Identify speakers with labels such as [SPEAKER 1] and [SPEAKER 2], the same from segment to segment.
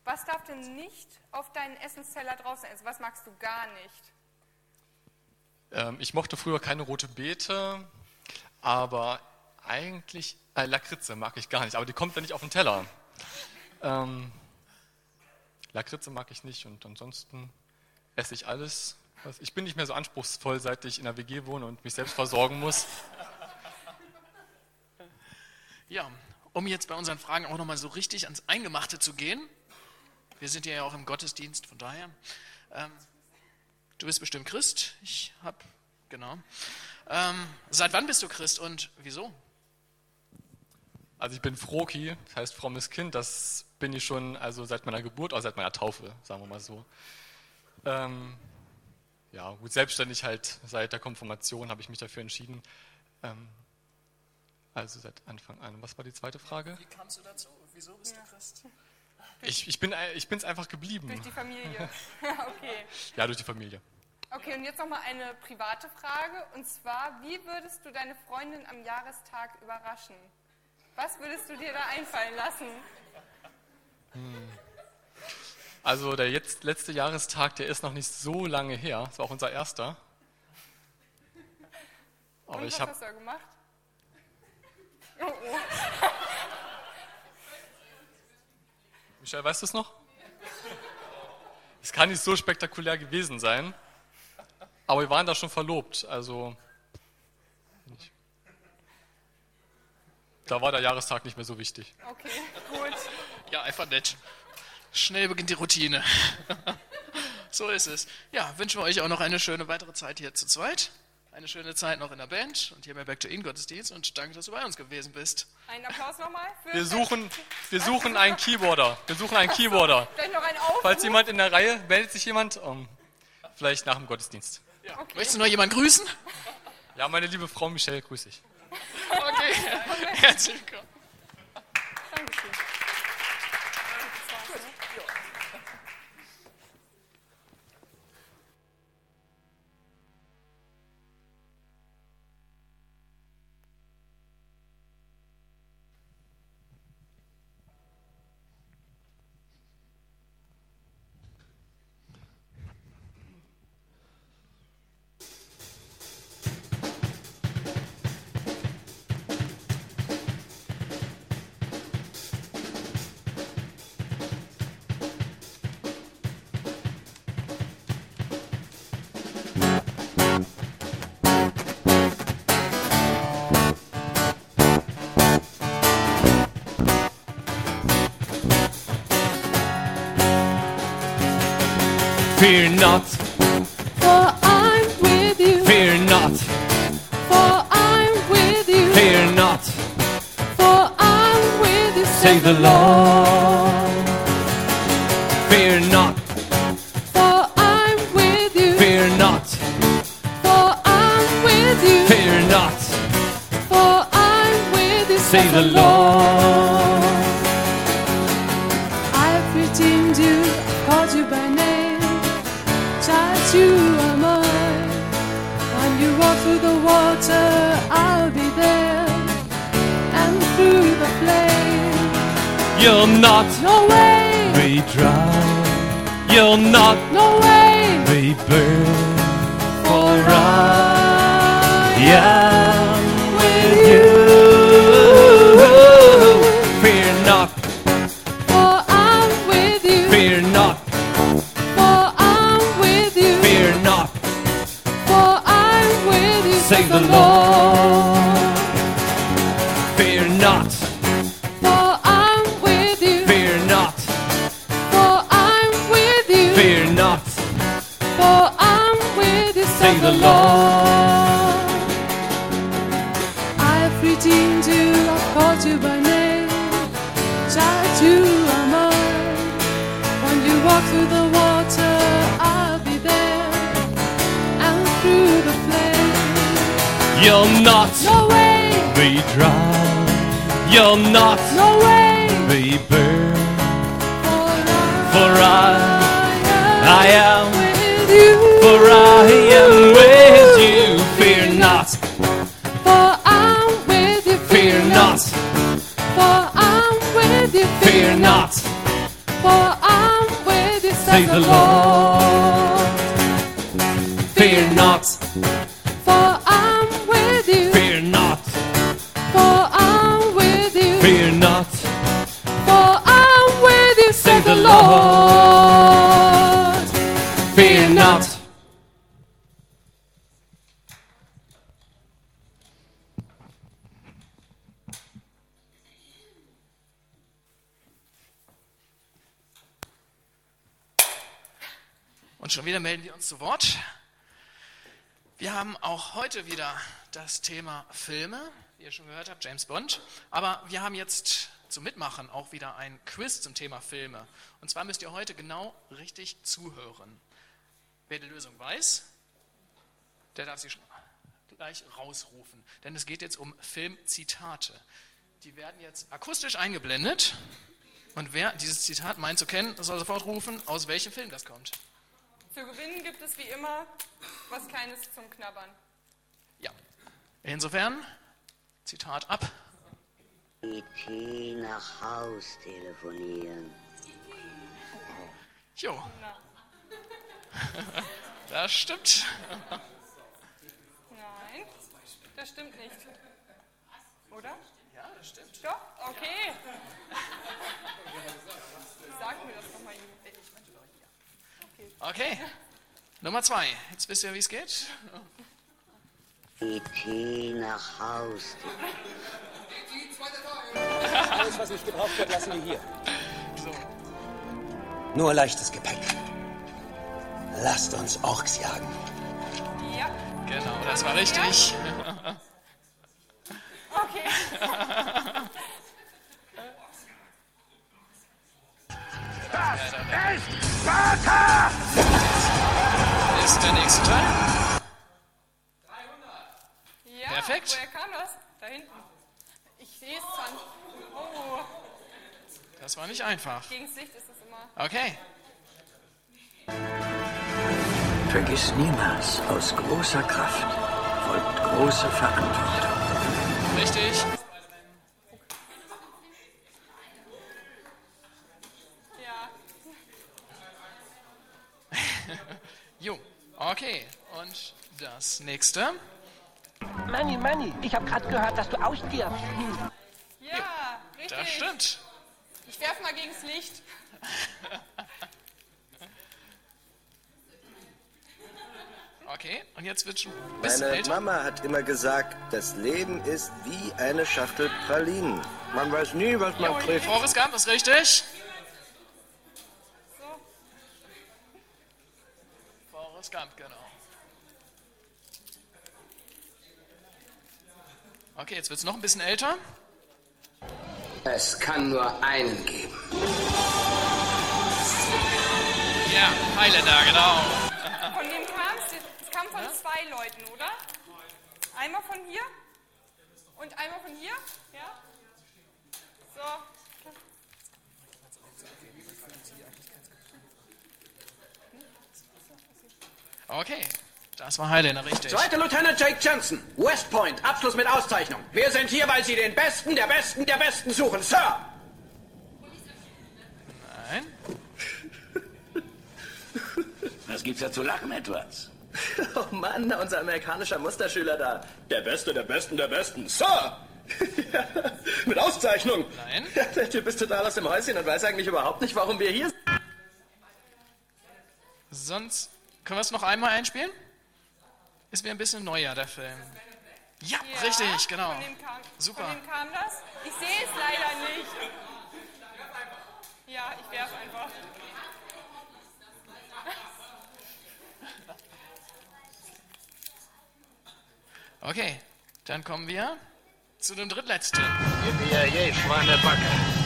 [SPEAKER 1] Was darf denn nicht auf deinen Essensteller draußen essen? Was magst du gar nicht?
[SPEAKER 2] Ich mochte früher keine rote Beete, aber eigentlich Lakritze mag ich gar nicht, aber die kommt ja nicht auf den Teller. Lakritze mag ich nicht und ansonsten esse ich alles. Ich bin nicht mehr so anspruchsvoll, seit ich in der WG wohne und mich selbst versorgen muss.
[SPEAKER 3] Ja, um jetzt bei unseren Fragen auch nochmal so richtig ans Eingemachte zu gehen. Wir sind ja auch im Gottesdienst, von daher. Du bist bestimmt Christ. Genau. Seit wann bist du Christ und wieso?
[SPEAKER 2] Also ich bin Froki, das heißt frommes Kind. Das bin ich schon also seit meiner Geburt, also seit meiner Taufe, sagen wir mal so. Ja, gut, selbstständig halt seit der Konfirmation habe ich mich dafür entschieden. Also seit Anfang an. Was war die zweite Frage?
[SPEAKER 3] Wie kamst du dazu? Wieso bist du Christ?
[SPEAKER 2] Ich bin's einfach geblieben.
[SPEAKER 1] Durch die Familie. Okay.
[SPEAKER 2] Ja, durch die Familie.
[SPEAKER 1] Okay, und jetzt nochmal eine private Frage. Und zwar, wie würdest du deine Freundin am Jahrestag überraschen? Was würdest du dir da einfallen lassen?
[SPEAKER 2] Also der letzte Jahrestag, der ist noch nicht so lange her. Das war auch unser erster. Aber
[SPEAKER 1] und was hast du da gemacht? Oh.
[SPEAKER 2] Michael, weißt du es noch? Es kann nicht so spektakulär gewesen sein, aber wir waren da schon verlobt, also da war der Jahrestag nicht mehr so wichtig.
[SPEAKER 1] Okay, gut.
[SPEAKER 3] Ja, einfach nett. Schnell beginnt die Routine. So ist es. Ja, wünschen wir euch auch noch eine schöne weitere Zeit hier zu zweit. Eine schöne Zeit noch in der Band und hier bei Back to In Gottesdienst und danke, dass du bei uns gewesen bist.
[SPEAKER 1] Einen Applaus nochmal.
[SPEAKER 2] Wir suchen einen Keyboarder.
[SPEAKER 1] Vielleicht noch einen Aufruf.
[SPEAKER 2] Falls jemand in der Reihe, meldet sich jemand, vielleicht nach dem Gottesdienst.
[SPEAKER 3] Ja.
[SPEAKER 1] Okay.
[SPEAKER 3] Möchtest du noch jemanden grüßen?
[SPEAKER 2] Ja, meine liebe Frau Michelle, grüße ich.
[SPEAKER 3] Okay, herzlich willkommen.
[SPEAKER 1] Dankeschön.
[SPEAKER 4] Fear not,
[SPEAKER 5] For I'm with you.
[SPEAKER 4] fear not,
[SPEAKER 5] For I'm with you.
[SPEAKER 4] fear not,
[SPEAKER 5] For I'm with you.
[SPEAKER 4] say the Lord. Fear not,
[SPEAKER 5] For I'm with you.
[SPEAKER 4] fear not,
[SPEAKER 5] For I'm with you.
[SPEAKER 4] fear not,
[SPEAKER 5] For I'm with you.
[SPEAKER 4] say the Lord.
[SPEAKER 5] I've redeemed you, called you by name. Child, you are mine. When you walk through the water, I'll be there. And through the flame,
[SPEAKER 4] You'll not
[SPEAKER 5] no way,
[SPEAKER 4] be dry, you'll not
[SPEAKER 5] no way.
[SPEAKER 4] be burned,
[SPEAKER 5] For I
[SPEAKER 4] am with you. Fear not,
[SPEAKER 5] For I'm with you.
[SPEAKER 4] fear not,
[SPEAKER 5] For I'm with you.
[SPEAKER 4] fear not,
[SPEAKER 5] For I'm with you.
[SPEAKER 4] say the Lord. Fear not,
[SPEAKER 5] For I'm with you.
[SPEAKER 4] fear not,
[SPEAKER 5] For I'm with you.
[SPEAKER 4] fear not,
[SPEAKER 5] For I'm with you.
[SPEAKER 4] say the Lord.
[SPEAKER 5] I've redeemed you, I've called you by name. Child, you are mine. When you walk through the water, I'll be there. And through the flame,
[SPEAKER 4] You'll not
[SPEAKER 5] no way,
[SPEAKER 4] be dry, you'll not
[SPEAKER 5] no way.
[SPEAKER 4] be burned,
[SPEAKER 5] For
[SPEAKER 4] for I am,
[SPEAKER 5] with you.
[SPEAKER 4] for I am with you. Fear not,
[SPEAKER 5] For I'm with you.
[SPEAKER 4] fear not,
[SPEAKER 5] For I'm with you.
[SPEAKER 4] fear not,
[SPEAKER 5] For I'm
[SPEAKER 4] Say the Lord. Fear not,
[SPEAKER 5] For I'm with you.
[SPEAKER 4] fear not,
[SPEAKER 5] For I'm with you.
[SPEAKER 4] fear not.
[SPEAKER 5] For I'm with you, said the Lord.
[SPEAKER 4] Fear not.
[SPEAKER 3] Und schon wieder melden wir uns zu Wort. Wir haben auch heute wieder das Thema Filme, wie ihr schon gehört habt, James Bond. Aber wir haben jetzt zum Mitmachen auch wieder ein Quiz zum Thema Filme. Und zwar müsst ihr heute genau richtig zuhören. Wer die Lösung weiß, der darf sie gleich rausrufen. Denn es geht jetzt um Filmzitate. Die werden jetzt akustisch eingeblendet. Und wer dieses Zitat meint zu kennen, soll sofort rufen, aus welchem Film das kommt.
[SPEAKER 1] Zu gewinnen gibt es wie immer was Kleines zum Knabbern.
[SPEAKER 3] Ja. Insofern, Zitat ab.
[SPEAKER 6] E.T. nach Haus telefonieren.
[SPEAKER 3] Jo,
[SPEAKER 1] Na,
[SPEAKER 3] das stimmt.
[SPEAKER 1] nein, das stimmt nicht. Oder?
[SPEAKER 3] Ja, das stimmt.
[SPEAKER 1] Doch? Okay. Sag mir das nochmal, Jürgen.
[SPEAKER 3] Okay, Nummer 2. Jetzt wisst ihr, wie es geht.
[SPEAKER 6] E.T. nach Haus.
[SPEAKER 7] Alles, was nicht gebraucht wird, lassen wir hier.
[SPEAKER 3] So.
[SPEAKER 7] Nur leichtes Gepäck. Lasst uns Orks jagen.
[SPEAKER 1] Ja,
[SPEAKER 3] Genau, das war richtig.
[SPEAKER 1] okay.
[SPEAKER 3] Ist der nächste Teil.
[SPEAKER 1] Ja,
[SPEAKER 3] Perfekt.
[SPEAKER 1] woher kam das? Da hinten. Ich sehe es zwar nicht. Oh,
[SPEAKER 3] Das war nicht einfach.
[SPEAKER 1] gegen das Licht ist es immer.
[SPEAKER 3] Okay.
[SPEAKER 8] Vergiss niemals, aus großer Kraft folgt große Verantwortung.
[SPEAKER 3] Richtig.
[SPEAKER 1] Ja,
[SPEAKER 3] Jo. Okay. Und das nächste.
[SPEAKER 9] Manni, ich habe gerade gehört, dass du ausstirbst.
[SPEAKER 1] ja, richtig.
[SPEAKER 3] Das stimmt.
[SPEAKER 1] Ich werfe mal gegen das Licht.
[SPEAKER 3] Okay. Und jetzt wird schon ein bisschen
[SPEAKER 10] Meine
[SPEAKER 3] älter.
[SPEAKER 10] Mama hat immer gesagt, das Leben ist wie eine Schachtel Pralinen. Man weiß nie, was man trifft.
[SPEAKER 3] Forrest Gump ist richtig.
[SPEAKER 1] So,
[SPEAKER 3] Forrest Gump, genau. Okay, jetzt wird es noch ein bisschen älter.
[SPEAKER 9] Es kann nur einen geben.
[SPEAKER 3] Ja, Highlander, genau.
[SPEAKER 1] von dem kam es. Es kam von zwei Leuten, oder? Einmal von hier und einmal von hier. Ja? So.
[SPEAKER 3] Okay, das war Highlander, richtig.
[SPEAKER 7] Zweiter Lieutenant Jake Johnson, West Point, Abschluss mit Auszeichnung. Wir sind hier, weil Sie den Besten der Besten der Besten suchen, Sir.
[SPEAKER 3] Nein.
[SPEAKER 8] Was gibt's da zu lachen, Edwards?
[SPEAKER 10] Oh Mann, unser amerikanischer Musterschüler da. Der Beste der Besten der Besten. Sir! Ja, mit Auszeichnung.
[SPEAKER 3] Nein.
[SPEAKER 10] Ja, der Typ ist total aus dem Häuschen und weiß eigentlich überhaupt nicht, warum wir hier sind.
[SPEAKER 3] Sonst können wir es noch einmal einspielen? Ist mir ein bisschen neuer, der Film. Ja,
[SPEAKER 1] Ja,
[SPEAKER 3] richtig, genau.
[SPEAKER 1] Super.
[SPEAKER 3] Super.
[SPEAKER 1] Von wem kam das? Ich sehe es leider nicht. Ja, ich werfe einfach.
[SPEAKER 3] Okay, dann kommen wir zu dem drittletzten.
[SPEAKER 10] Ja, Schweinebacke.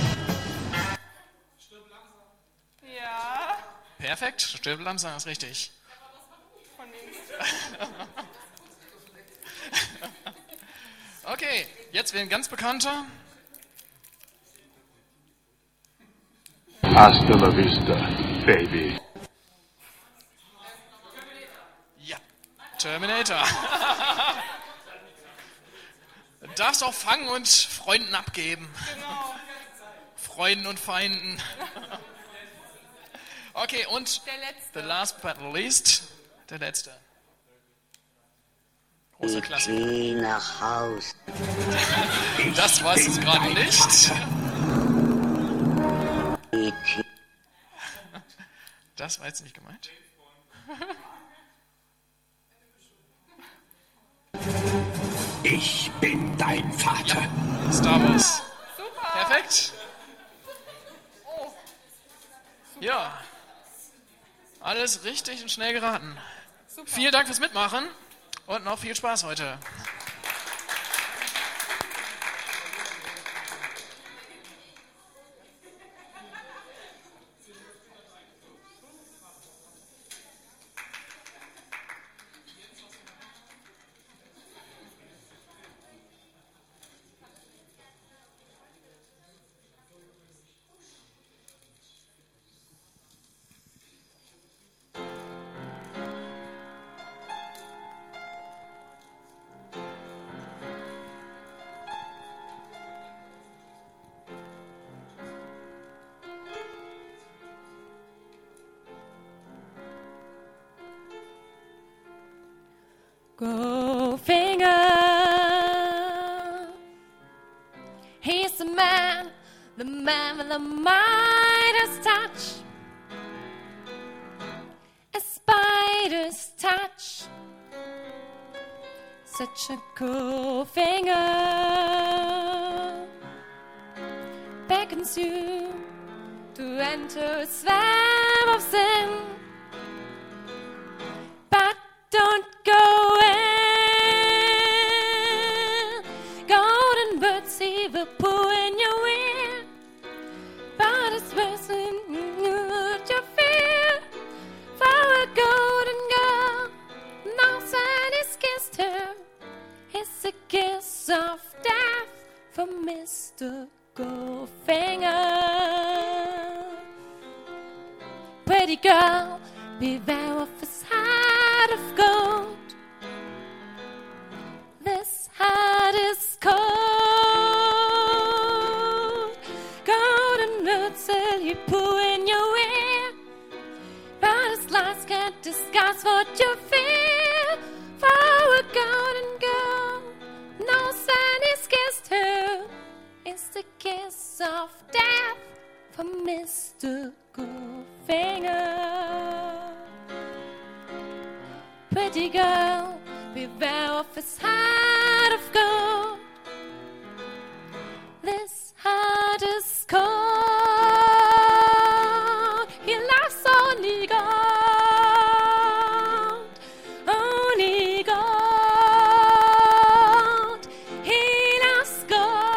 [SPEAKER 1] Ja,
[SPEAKER 3] Perfekt, stirb langsam, ist richtig.
[SPEAKER 1] von links.
[SPEAKER 3] Okay, jetzt wird ein ganz bekannter.
[SPEAKER 11] Hasta la vista, baby.
[SPEAKER 3] Ja, Terminator. Darfst auch fangen und Freunden abgeben.
[SPEAKER 1] Genau.
[SPEAKER 3] Freunden und Feinden. Okay, und
[SPEAKER 1] Der letzte.
[SPEAKER 3] the last but not least, der letzte. Große Klasse.
[SPEAKER 6] Geh nach Haus.
[SPEAKER 3] Das weiß ich gerade nicht. Das war jetzt nicht gemeint.
[SPEAKER 8] Ich bin dein Vater.
[SPEAKER 3] Ja, Star Wars.
[SPEAKER 1] Super.
[SPEAKER 3] Perfekt.
[SPEAKER 1] Oh.
[SPEAKER 3] Ja. Alles richtig und schnell geraten.
[SPEAKER 1] Super.
[SPEAKER 3] Vielen Dank fürs Mitmachen und noch viel Spaß heute.
[SPEAKER 5] Goldfinger, he's the man with the Midas touch, a spider's touch, such a Goldfinger beckons you to enter a swamp of sin, but don't go in. Golden birds he will poo in your ear, but it's worse than what you fear. For a golden girl, no sign has kissed her. It's a kiss of death from Mr. Goldfinger. Pretty girl, beware of his heart of gold. This heart is cold. Golden roots till you poo in your ear, but his lies can't disguise what you feel. For a golden girl, no sign is kissed her. It's the kiss of death from Mr. Goldfinger. Pretty girl, beware of his heart of gold. This heart is cold. He loves only gold, only gold. He loves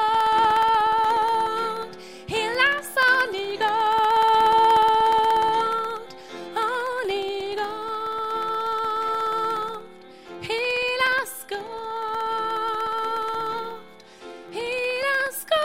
[SPEAKER 5] gold. He loves only gold, only gold. He loves gold. He loves gold.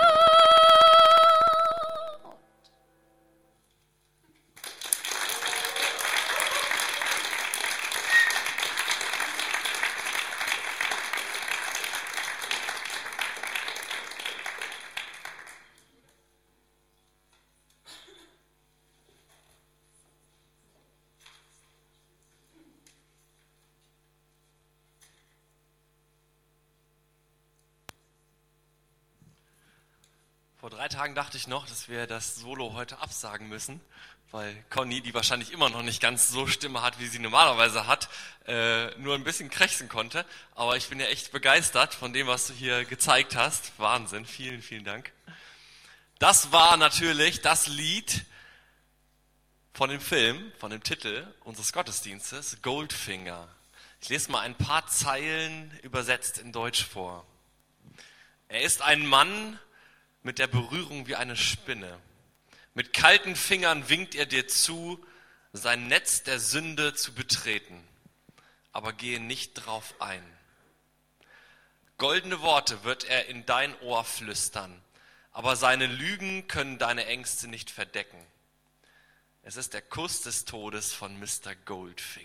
[SPEAKER 12] Vor 3 Tagen dachte ich noch, dass wir das Solo heute absagen müssen, weil Conny, die wahrscheinlich immer noch nicht ganz so Stimme hat, wie sie normalerweise hat, nur ein bisschen krächzen konnte. Aber ich bin ja echt begeistert von dem, was du hier gezeigt hast. Wahnsinn, vielen, vielen Dank. Das war natürlich das Lied von dem Film, von dem Titel unseres Gottesdienstes, Goldfinger. Ich lese mal ein paar Zeilen übersetzt in Deutsch vor. Er ist ein Mann mit der Berührung wie eine Spinne. Mit kalten Fingern winkt er dir zu, sein Netz der Sünde zu betreten. Aber gehe nicht drauf ein. Goldene Worte wird er in dein Ohr flüstern, aber seine Lügen können deine Ängste nicht verdecken. Es ist der Kuss des Todes von Mr. Goldfinger.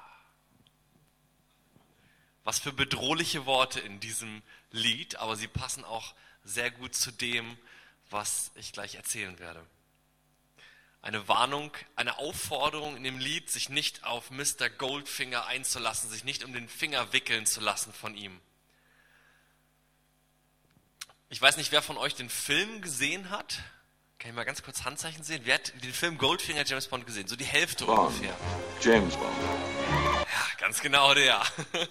[SPEAKER 12] Was für bedrohliche Worte in diesem Lied, aber sie passen auch sehr gut zu dem, was ich gleich erzählen werde. eine Warnung, eine Aufforderung in dem Lied, sich nicht auf Mr. Goldfinger einzulassen, sich nicht um den Finger wickeln zu lassen von ihm. Ich weiß nicht, wer von euch den Film gesehen hat. Kann ich mal ganz kurz Handzeichen sehen? Wer hat den Film Goldfinger James Bond gesehen? So die Hälfte
[SPEAKER 11] Bond.
[SPEAKER 12] ungefähr.
[SPEAKER 11] James Bond.
[SPEAKER 12] Ja, ganz genau der.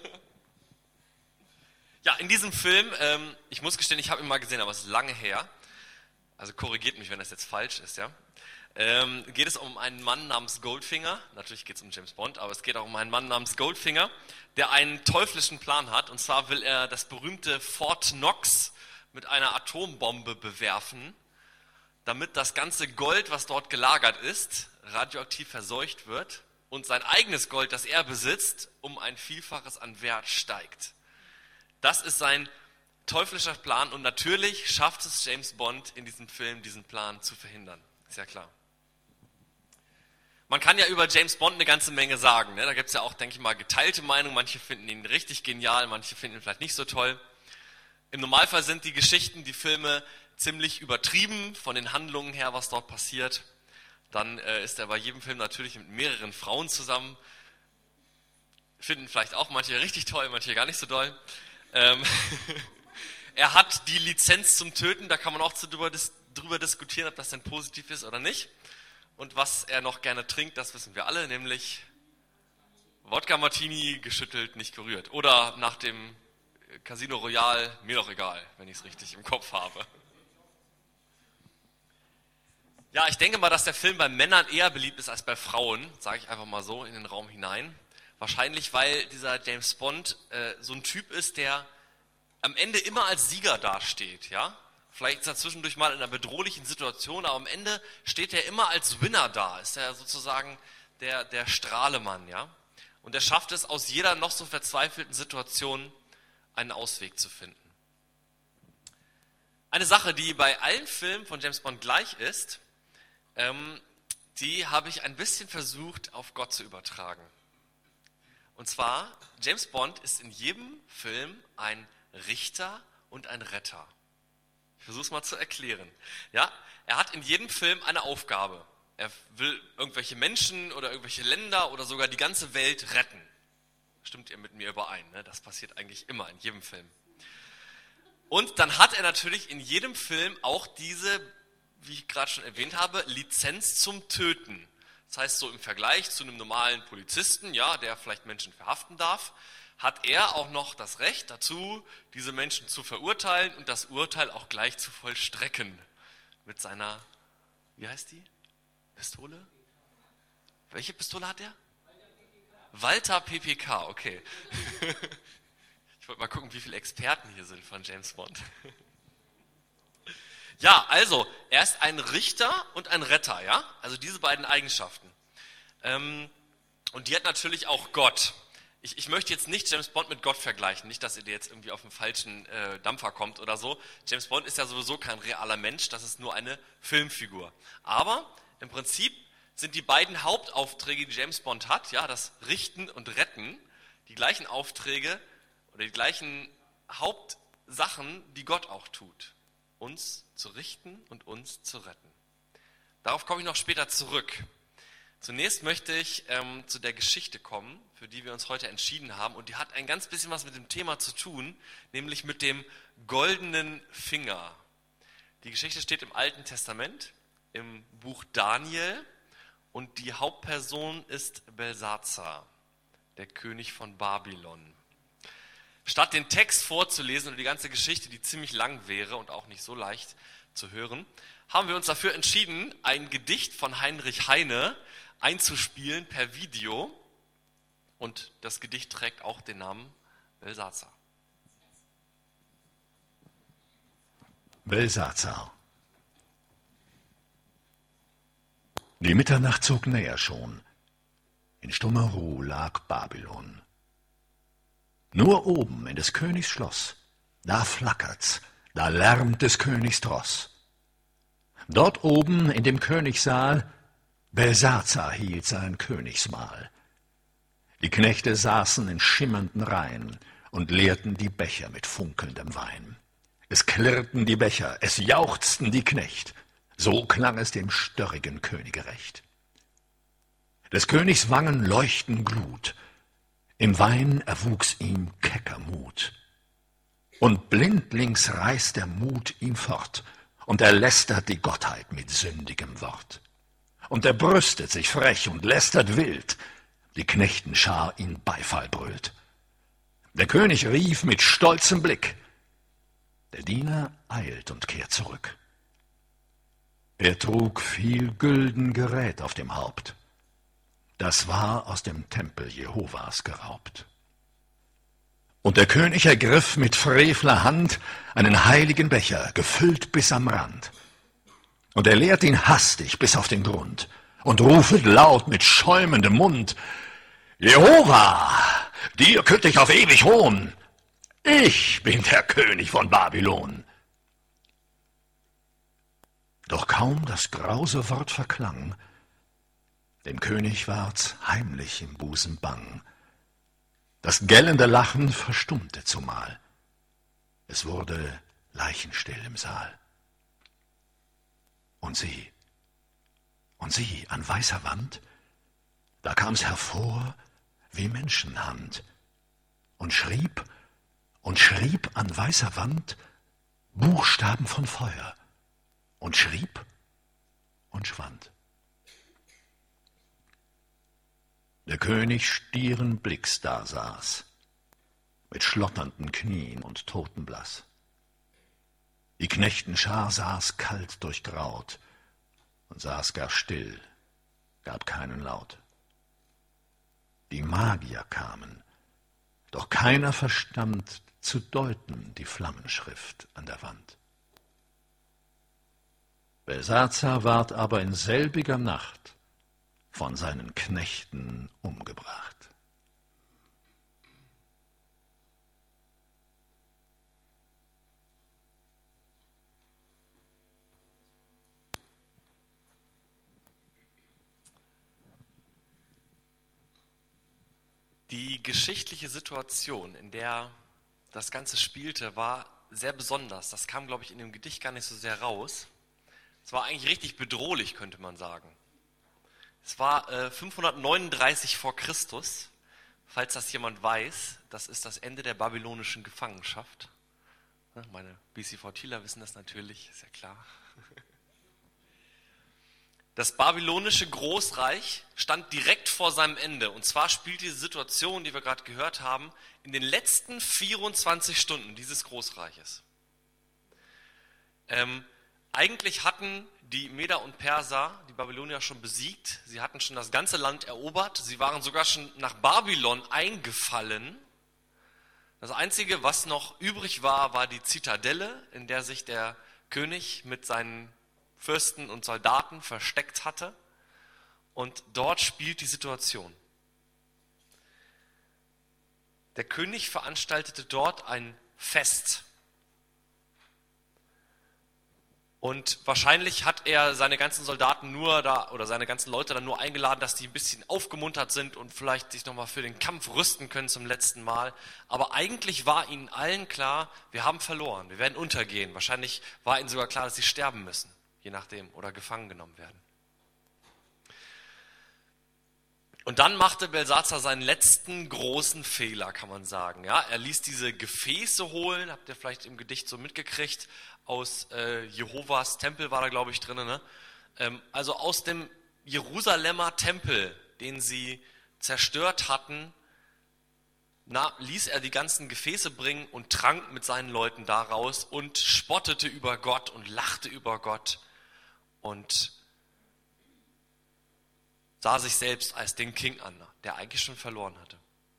[SPEAKER 12] Ja, in diesem Film, ich muss gestehen, ich habe ihn mal gesehen, aber es ist lange her. Also korrigiert mich, wenn das jetzt falsch ist, ja. Geht es um einen Mann namens Goldfinger. Natürlich geht es um James Bond, aber es geht auch um einen Mann namens Goldfinger, der einen teuflischen Plan hat. Und zwar will er das berühmte Fort Knox mit einer Atombombe bewerfen, damit das ganze Gold, was dort gelagert ist, radioaktiv verseucht wird und sein eigenes Gold, das er besitzt, um ein Vielfaches an Wert steigt. Das ist sein teuflischer Plan und natürlich schafft es James Bond in diesem Film, diesen Plan zu verhindern. Ist ja klar. Man kann ja über James Bond eine ganze Menge sagen. Ne? Da gibt es ja auch, denke ich mal, geteilte Meinungen. Manche finden ihn richtig genial, manche finden ihn vielleicht nicht so toll. Im Normalfall sind die Geschichten, die Filme ziemlich übertrieben von den Handlungen her, was dort passiert. Dann ist er bei jedem Film natürlich mit mehreren Frauen zusammen. Finden vielleicht auch manche richtig toll, manche gar nicht so doll. Er hat die Lizenz zum Töten, da kann man auch drüber diskutieren, ob das denn positiv ist oder nicht. Und was er noch gerne trinkt, das wissen wir alle, nämlich Wodka Martini, geschüttelt, nicht gerührt. Oder nach dem Casino Royale, mir doch egal, wenn ich es richtig im Kopf habe. Ja, ich denke mal, dass der Film bei Männern eher beliebt ist als bei Frauen, sage ich einfach mal so in den Raum hinein. Wahrscheinlich, weil dieser James Bond so ein Typ ist, der am Ende immer als Sieger dasteht, ja? Vielleicht ist er zwischendurch mal in einer bedrohlichen Situation, aber am Ende steht er immer als Winner da, ist er sozusagen der Strahlemann, ja? Und er schafft es, aus jeder noch so verzweifelten Situation einen Ausweg zu finden. Eine Sache, die bei allen Filmen von James Bond gleich ist, die habe ich ein bisschen versucht, auf Gott zu übertragen. Und zwar, James Bond ist in jedem Film ein Richter und ein Retter. Ich versuche es mal zu erklären. Ja, er hat in jedem Film eine Aufgabe. Er will irgendwelche Menschen oder irgendwelche Länder oder sogar die ganze Welt retten. Stimmt ihr mit mir überein? Ne? Das passiert eigentlich immer in jedem Film. Und dann hat er natürlich in jedem Film auch diese, wie ich gerade schon erwähnt habe, Lizenz zum Töten. Das heißt, so im Vergleich zu einem normalen Polizisten, ja, der vielleicht Menschen verhaften darf, hat er auch noch das Recht dazu, diese Menschen zu verurteilen und das Urteil auch gleich zu vollstrecken. Mit seiner, wie heißt die? Pistole? Welche Pistole hat er? Walther PPK, okay. Ich wollte mal gucken, wie viele Experten hier sind von James Bond. Ja, also, er ist ein Richter und ein Retter, ja? Also diese beiden Eigenschaften. Und die hat natürlich auch Gott. Ich möchte jetzt nicht James Bond mit Gott vergleichen, nicht, dass ihr jetzt irgendwie auf den falschen Dampfer kommt oder so. James Bond ist ja sowieso kein realer Mensch, das ist nur eine Filmfigur. Aber im Prinzip sind die beiden Hauptaufträge, die James Bond hat, ja, das Richten und Retten, die gleichen Aufträge oder die gleichen Hauptsachen, die Gott auch tut. Uns zu richten und uns zu retten. Darauf komme ich noch später zurück. Zunächst möchte ich zu der Geschichte kommen, für die wir uns heute entschieden haben. Und die hat ein ganz bisschen was mit dem Thema zu tun, nämlich mit dem goldenen Finger. Die Geschichte steht im Alten Testament, im Buch Daniel. Und die Hauptperson ist Belsazar, der König von Babylon. Statt den Text vorzulesen und die ganze Geschichte, die ziemlich lang wäre und auch nicht so leicht zu hören, haben wir uns dafür entschieden, ein Gedicht von Heinrich Heine einzuspielen per Video. Und das Gedicht trägt auch den Namen Belsazar.
[SPEAKER 8] Belsazar. Die Mitternacht zog näher schon. In stummer Ruhe lag Babylon. Nur oben in des Königs Schloss, da flackert's, da lärmt des Königs Tross. Dort oben in dem Königssaal, Belsazar hielt sein Königsmahl. Die Knechte saßen in schimmernden Reihen und leerten die Becher mit funkelndem Wein. Es klirrten die Becher, es jauchzten die Knecht. So klang es dem störrigen Könige recht. Des Königs Wangen leuchten Glut, im Wein erwuchs ihm kecker Mut. Und blindlings reißt der Mut ihn fort, und er lästert die Gottheit mit sündigem Wort. Und er brüstet sich frech und lästert wild, die Knechtenschar ihn Beifall brüllt. Der König rief mit stolzem Blick, der Diener eilt und kehrt zurück. Er trug viel gülden Gerät auf dem Haupt, das war aus dem Tempel Jehovas geraubt. Und der König ergriff mit frevler Hand einen heiligen Becher, gefüllt bis am Rand. Und er leert ihn hastig bis auf den Grund und rufet laut mit schäumendem Mund, Jehova, dir könnt ich auf ewig ruhen, ich bin der König von Babylon. Doch kaum das grause Wort verklang, dem König ward's heimlich im Busen bang. Das gellende Lachen verstummte zumal. Es wurde leichenstill im Saal. Und sieh, an weißer Wand, da kam's hervor wie Menschenhand und schrieb an weißer Wand Buchstaben von Feuer und schrieb und schwand. Der König stieren Blicks da saß, mit schlotternden Knien und totenblass. Die Knechtenschar saß kalt durchgraut und saß gar still, gab keinen Laut. Die Magier kamen, doch keiner verstand zu deuten die Flammenschrift an der Wand. Belsazar ward aber in selbiger Nacht von seinen Knechten umgebracht.
[SPEAKER 12] Die geschichtliche Situation, in der das Ganze spielte, war sehr besonders. Das kam, glaube ich, in dem Gedicht gar nicht so sehr raus. Es war eigentlich richtig bedrohlich, könnte man sagen. Es war 539 vor Christus, falls das jemand weiß, das ist das Ende der babylonischen Gefangenschaft. Meine BC4Tler wissen das natürlich, ist ja klar. Das babylonische Großreich stand direkt vor seinem Ende. Und zwar spielt diese Situation, die wir gerade gehört haben, in den letzten 24 Stunden dieses Großreiches. Eigentlich hatten die Meder und Perser die Babylonier schon besiegt. Sie hatten schon das ganze Land erobert. Sie waren sogar schon nach Babylon eingefallen. Das Einzige, was noch übrig war, war die Zitadelle, in der sich der König mit seinen Fürsten und Soldaten versteckt hatte. Und dort spielt die Situation. Der König veranstaltete dort ein Fest. Und wahrscheinlich hat er seine ganzen Soldaten nur da, oder seine ganzen Leute dann nur eingeladen, dass die ein bisschen aufgemuntert sind und vielleicht sich nochmal für den Kampf rüsten können zum letzten Mal. Aber eigentlich war ihnen allen klar, wir haben verloren, wir werden untergehen. Wahrscheinlich war ihnen sogar klar, dass sie sterben müssen, je nachdem, oder gefangen genommen werden. Und dann machte Belsazar seinen letzten großen Fehler, kann man sagen. Ja, er ließ diese Gefäße holen, habt ihr vielleicht im Gedicht so mitgekriegt, aus Jehovas Tempel war da, glaube ich, drin. Ne? Also aus dem Jerusalemer Tempel, den sie zerstört hatten, ließ er die ganzen Gefäße bringen und trank mit seinen Leuten daraus und spottete über Gott und lachte über Gott und sah sich selbst als den King an, der eigentlich schon verloren hatte.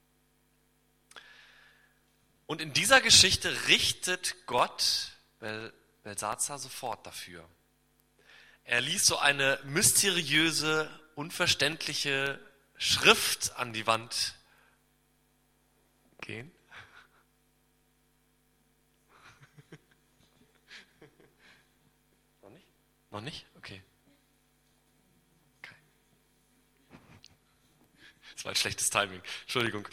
[SPEAKER 12] Und in dieser Geschichte richtet Gott Belsazar sofort dafür. Er ließ so eine mysteriöse, unverständliche Schrift an die Wand gehen. Noch nicht? Noch nicht? Okay. Das war ein schlechtes Timing. Entschuldigung.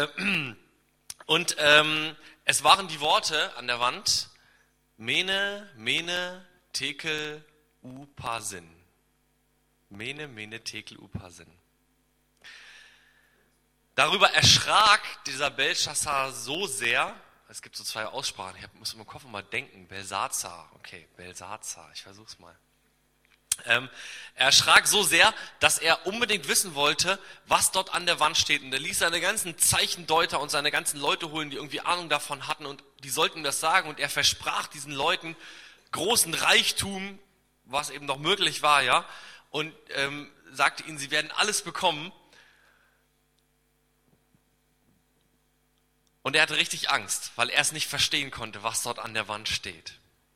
[SPEAKER 12] Und es waren die Worte an der Wand: Mene, Mene, Tekel, Uparsin. Mene, mene, tekel, Uparsin. Darüber erschrak dieser Belshazzar so sehr, es gibt so zwei Aussprachen, ich muss im Kopf mal denken, Belshazzar, okay, Belshazzar, ich versuch's mal. Er erschrak so sehr, dass er unbedingt wissen wollte, was dort an der Wand steht. Und er ließ seine ganzen Zeichendeuter und seine ganzen Leute holen, die irgendwie Ahnung davon hatten, und die sollten das sagen. Und er versprach diesen Leuten großen Reichtum, was eben noch möglich war, ja, und sagte ihnen, sie werden alles bekommen. Und er hatte richtig Angst, weil er es nicht verstehen konnte, was dort an der Wand steht.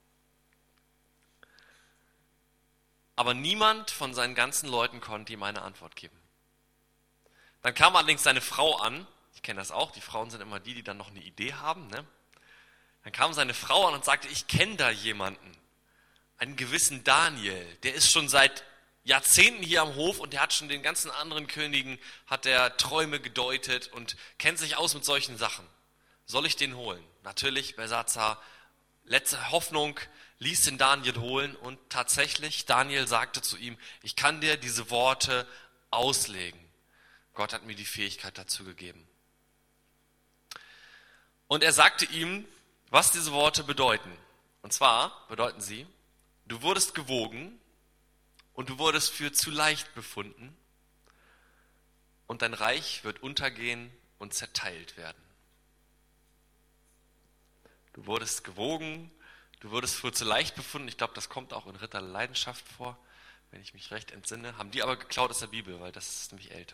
[SPEAKER 12] Aber niemand von seinen ganzen Leuten konnte ihm eine Antwort geben. Dann kam allerdings seine Frau an. Ich kenne das auch, die Frauen sind immer die dann noch eine Idee haben. Ne? Dann kam seine Frau an und sagte, ich kenne da jemanden, einen gewissen Daniel. Der ist schon seit Jahrzehnten hier am Hof und der hat schon den ganzen anderen Königen, hat der Träume gedeutet und kennt sich aus mit solchen Sachen. Soll ich den holen? Natürlich, Belshazzar, letzte Hoffnung, ließ den Daniel holen, und tatsächlich, Daniel sagte zu ihm, ich kann dir diese Worte auslegen. Gott hat mir die Fähigkeit dazu gegeben. Und er sagte ihm, was diese Worte bedeuten. Und zwar bedeuten sie, du wurdest gewogen und du wurdest für zu leicht befunden und dein Reich wird untergehen und zerteilt werden. Du wurdest gewogen, du wurdest für zu leicht befunden. Ich glaube, das kommt auch in Ritter der Leidenschaft vor, wenn ich mich recht entsinne. Haben die aber geklaut aus der Bibel, weil das ist nämlich älter.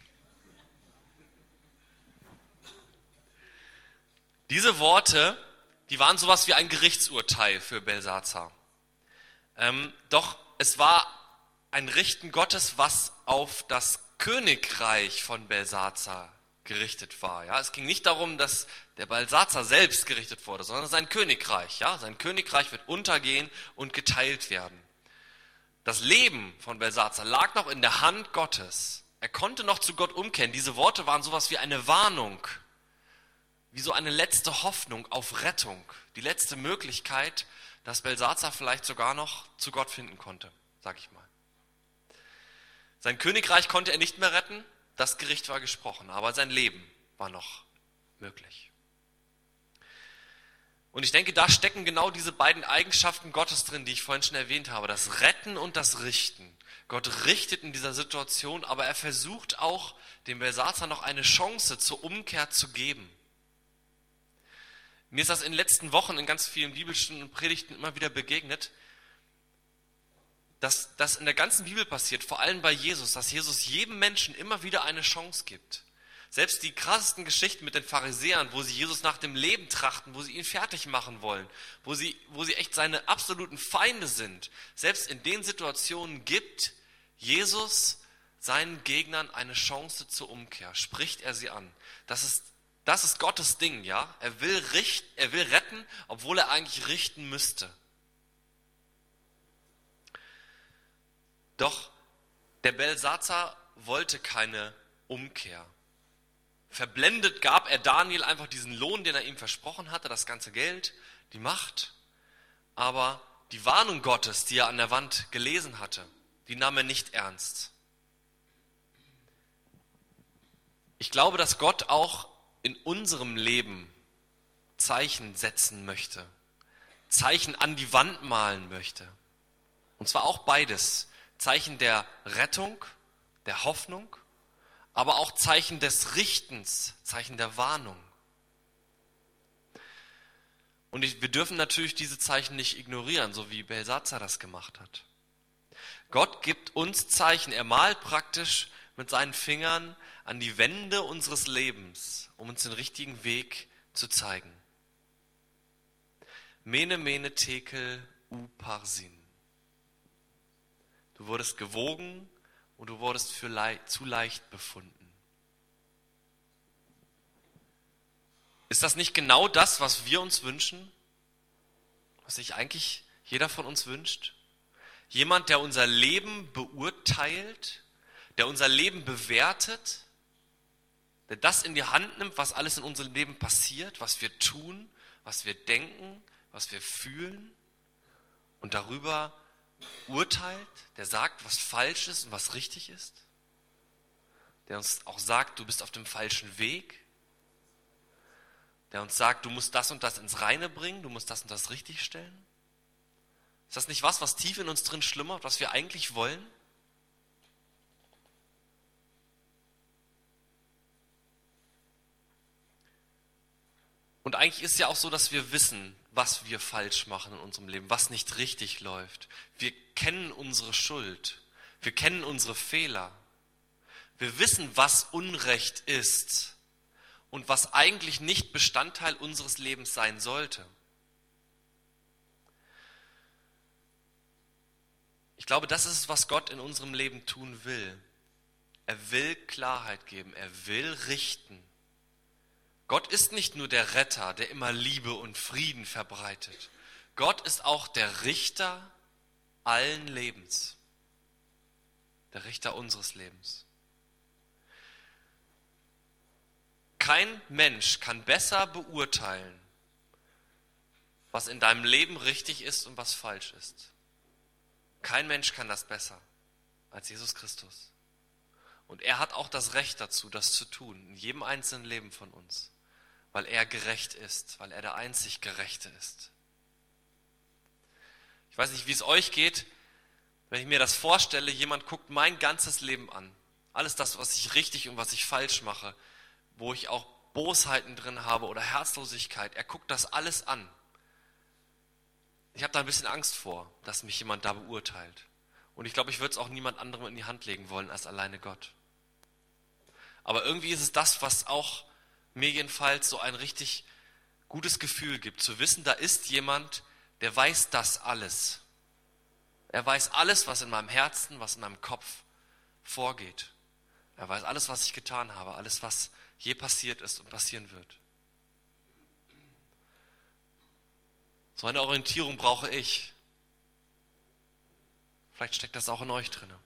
[SPEAKER 12] Diese Worte, die waren sowas wie ein Gerichtsurteil für Belshazzar. Doch es war ein Richten Gottes, was auf das Königreich von Belshazzar gerichtet war. Ja, es ging nicht darum, dass der Belshazzar selbst gerichtet wurde, sondern sein Königreich. Ja, sein Königreich wird untergehen und geteilt werden. Das Leben von Belshazzar lag noch in der Hand Gottes. Er konnte noch zu Gott umkehren. Diese Worte waren sowas wie eine Warnung, wie so eine letzte Hoffnung auf Rettung, die letzte Möglichkeit, dass Belshazzar vielleicht sogar noch zu Gott finden konnte, sag ich mal. Sein Königreich konnte er nicht mehr retten. Das Gericht war gesprochen, aber sein Leben war noch möglich. Und ich denke, da stecken genau diese beiden Eigenschaften Gottes drin, die ich vorhin schon erwähnt habe, das Retten und das Richten. Gott richtet in dieser Situation, aber er versucht auch, dem Belshazzar noch eine Chance zur Umkehr zu geben. Mir ist das in den letzten Wochen in ganz vielen Bibelstunden und Predigten immer wieder begegnet, dass das in der ganzen Bibel passiert, vor allem bei Jesus, dass Jesus jedem Menschen immer wieder eine Chance gibt. Selbst die krassesten Geschichten mit den Pharisäern, wo sie Jesus nach dem Leben trachten, wo sie ihn fertig machen wollen, wo sie echt seine absoluten Feinde sind, selbst in den Situationen gibt Jesus seinen Gegnern eine Chance zur Umkehr, spricht er sie an. Das ist Gottes Ding, ja. Er will retten, obwohl er eigentlich richten müsste. Doch der Belshazzar wollte keine Umkehr. Verblendet gab er Daniel einfach diesen Lohn, den er ihm versprochen hatte, das ganze Geld, die Macht. Aber die Warnung Gottes, die er an der Wand gelesen hatte, die nahm er nicht ernst. Ich glaube, dass Gott auch in unserem Leben Zeichen setzen möchte, Zeichen an die Wand malen möchte. Und zwar auch beides. Zeichen der Rettung, der Hoffnung, aber auch Zeichen des Richtens, Zeichen der Warnung. Und wir dürfen natürlich diese Zeichen nicht ignorieren, so wie Belshazzar das gemacht hat. Gott gibt uns Zeichen. Er malt praktisch mit seinen Fingern an die Wände unseres Lebens, um uns den richtigen Weg zu zeigen. Mene, mene, tekel, uparsin. Du wurdest gewogen und du wurdest für zu leicht befunden. Ist das nicht genau das, was wir uns wünschen? Was sich eigentlich jeder von uns wünscht? Jemand, der unser Leben beurteilt, der unser Leben bewertet, der das in die Hand nimmt, was alles in unserem Leben passiert, was wir tun, was wir denken, was wir fühlen und darüber urteilt, der sagt, was falsch ist und was richtig ist, der uns auch sagt, du bist auf dem falschen Weg, der uns sagt, du musst das und das ins Reine bringen, du musst das und das richtig stellen? Ist das nicht was tief in uns drin schlummert, was wir eigentlich wollen? Und eigentlich ist es ja auch so, dass wir wissen, was wir falsch machen in unserem Leben, was nicht richtig läuft. Wir kennen unsere Schuld, wir kennen unsere Fehler. Wir wissen, was Unrecht ist und was eigentlich nicht Bestandteil unseres Lebens sein sollte. Ich glaube, das ist es, was Gott in unserem Leben tun will. Er will Klarheit geben, er will richten. Gott ist nicht nur der Retter, der immer Liebe und Frieden verbreitet. Gott ist auch der Richter allen Lebens. Der Richter unseres Lebens. Kein Mensch kann besser beurteilen, was in deinem Leben richtig ist und was falsch ist. Kein Mensch kann das besser als Jesus Christus. Und er hat auch das Recht dazu, das zu tun, in jedem einzelnen Leben von uns. Weil er gerecht ist, weil er der einzig Gerechte ist. Ich weiß nicht, wie es euch geht, wenn ich mir das vorstelle, jemand guckt mein ganzes Leben an. Alles das, was ich richtig und was ich falsch mache, wo ich auch Bosheiten drin habe oder Herzlosigkeit, er guckt das alles an. Ich habe da ein bisschen Angst vor, dass mich jemand da beurteilt. Und ich glaube, ich würde es auch niemand anderem in die Hand legen wollen als alleine Gott. Aber irgendwie ist es das, was auch mir jedenfalls so ein richtig gutes Gefühl gibt, zu wissen, da ist jemand, der weiß das alles. Er weiß alles, was in meinem Herzen, was in meinem Kopf vorgeht. Er weiß alles, was ich getan habe, alles, was je passiert ist und passieren wird. So eine Orientierung brauche ich. Vielleicht steckt das auch in euch drin.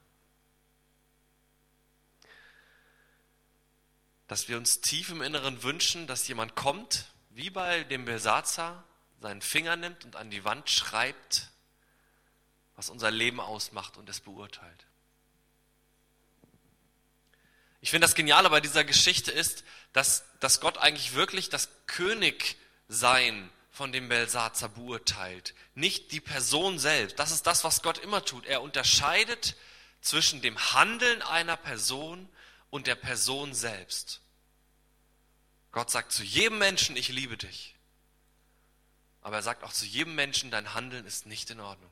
[SPEAKER 12] Dass wir uns tief im Inneren wünschen, dass jemand kommt, wie bei dem Belsazar, seinen Finger nimmt und an die Wand schreibt, was unser Leben ausmacht und es beurteilt. Ich finde, das Geniale bei dieser Geschichte ist, dass Gott eigentlich wirklich das Königsein von dem Belsazar beurteilt, nicht die Person selbst. Das ist das, was Gott immer tut. Er unterscheidet zwischen dem Handeln einer Person und der Person selbst. Gott sagt zu jedem Menschen, ich liebe dich. Aber er sagt auch zu jedem Menschen, dein Handeln ist nicht in Ordnung.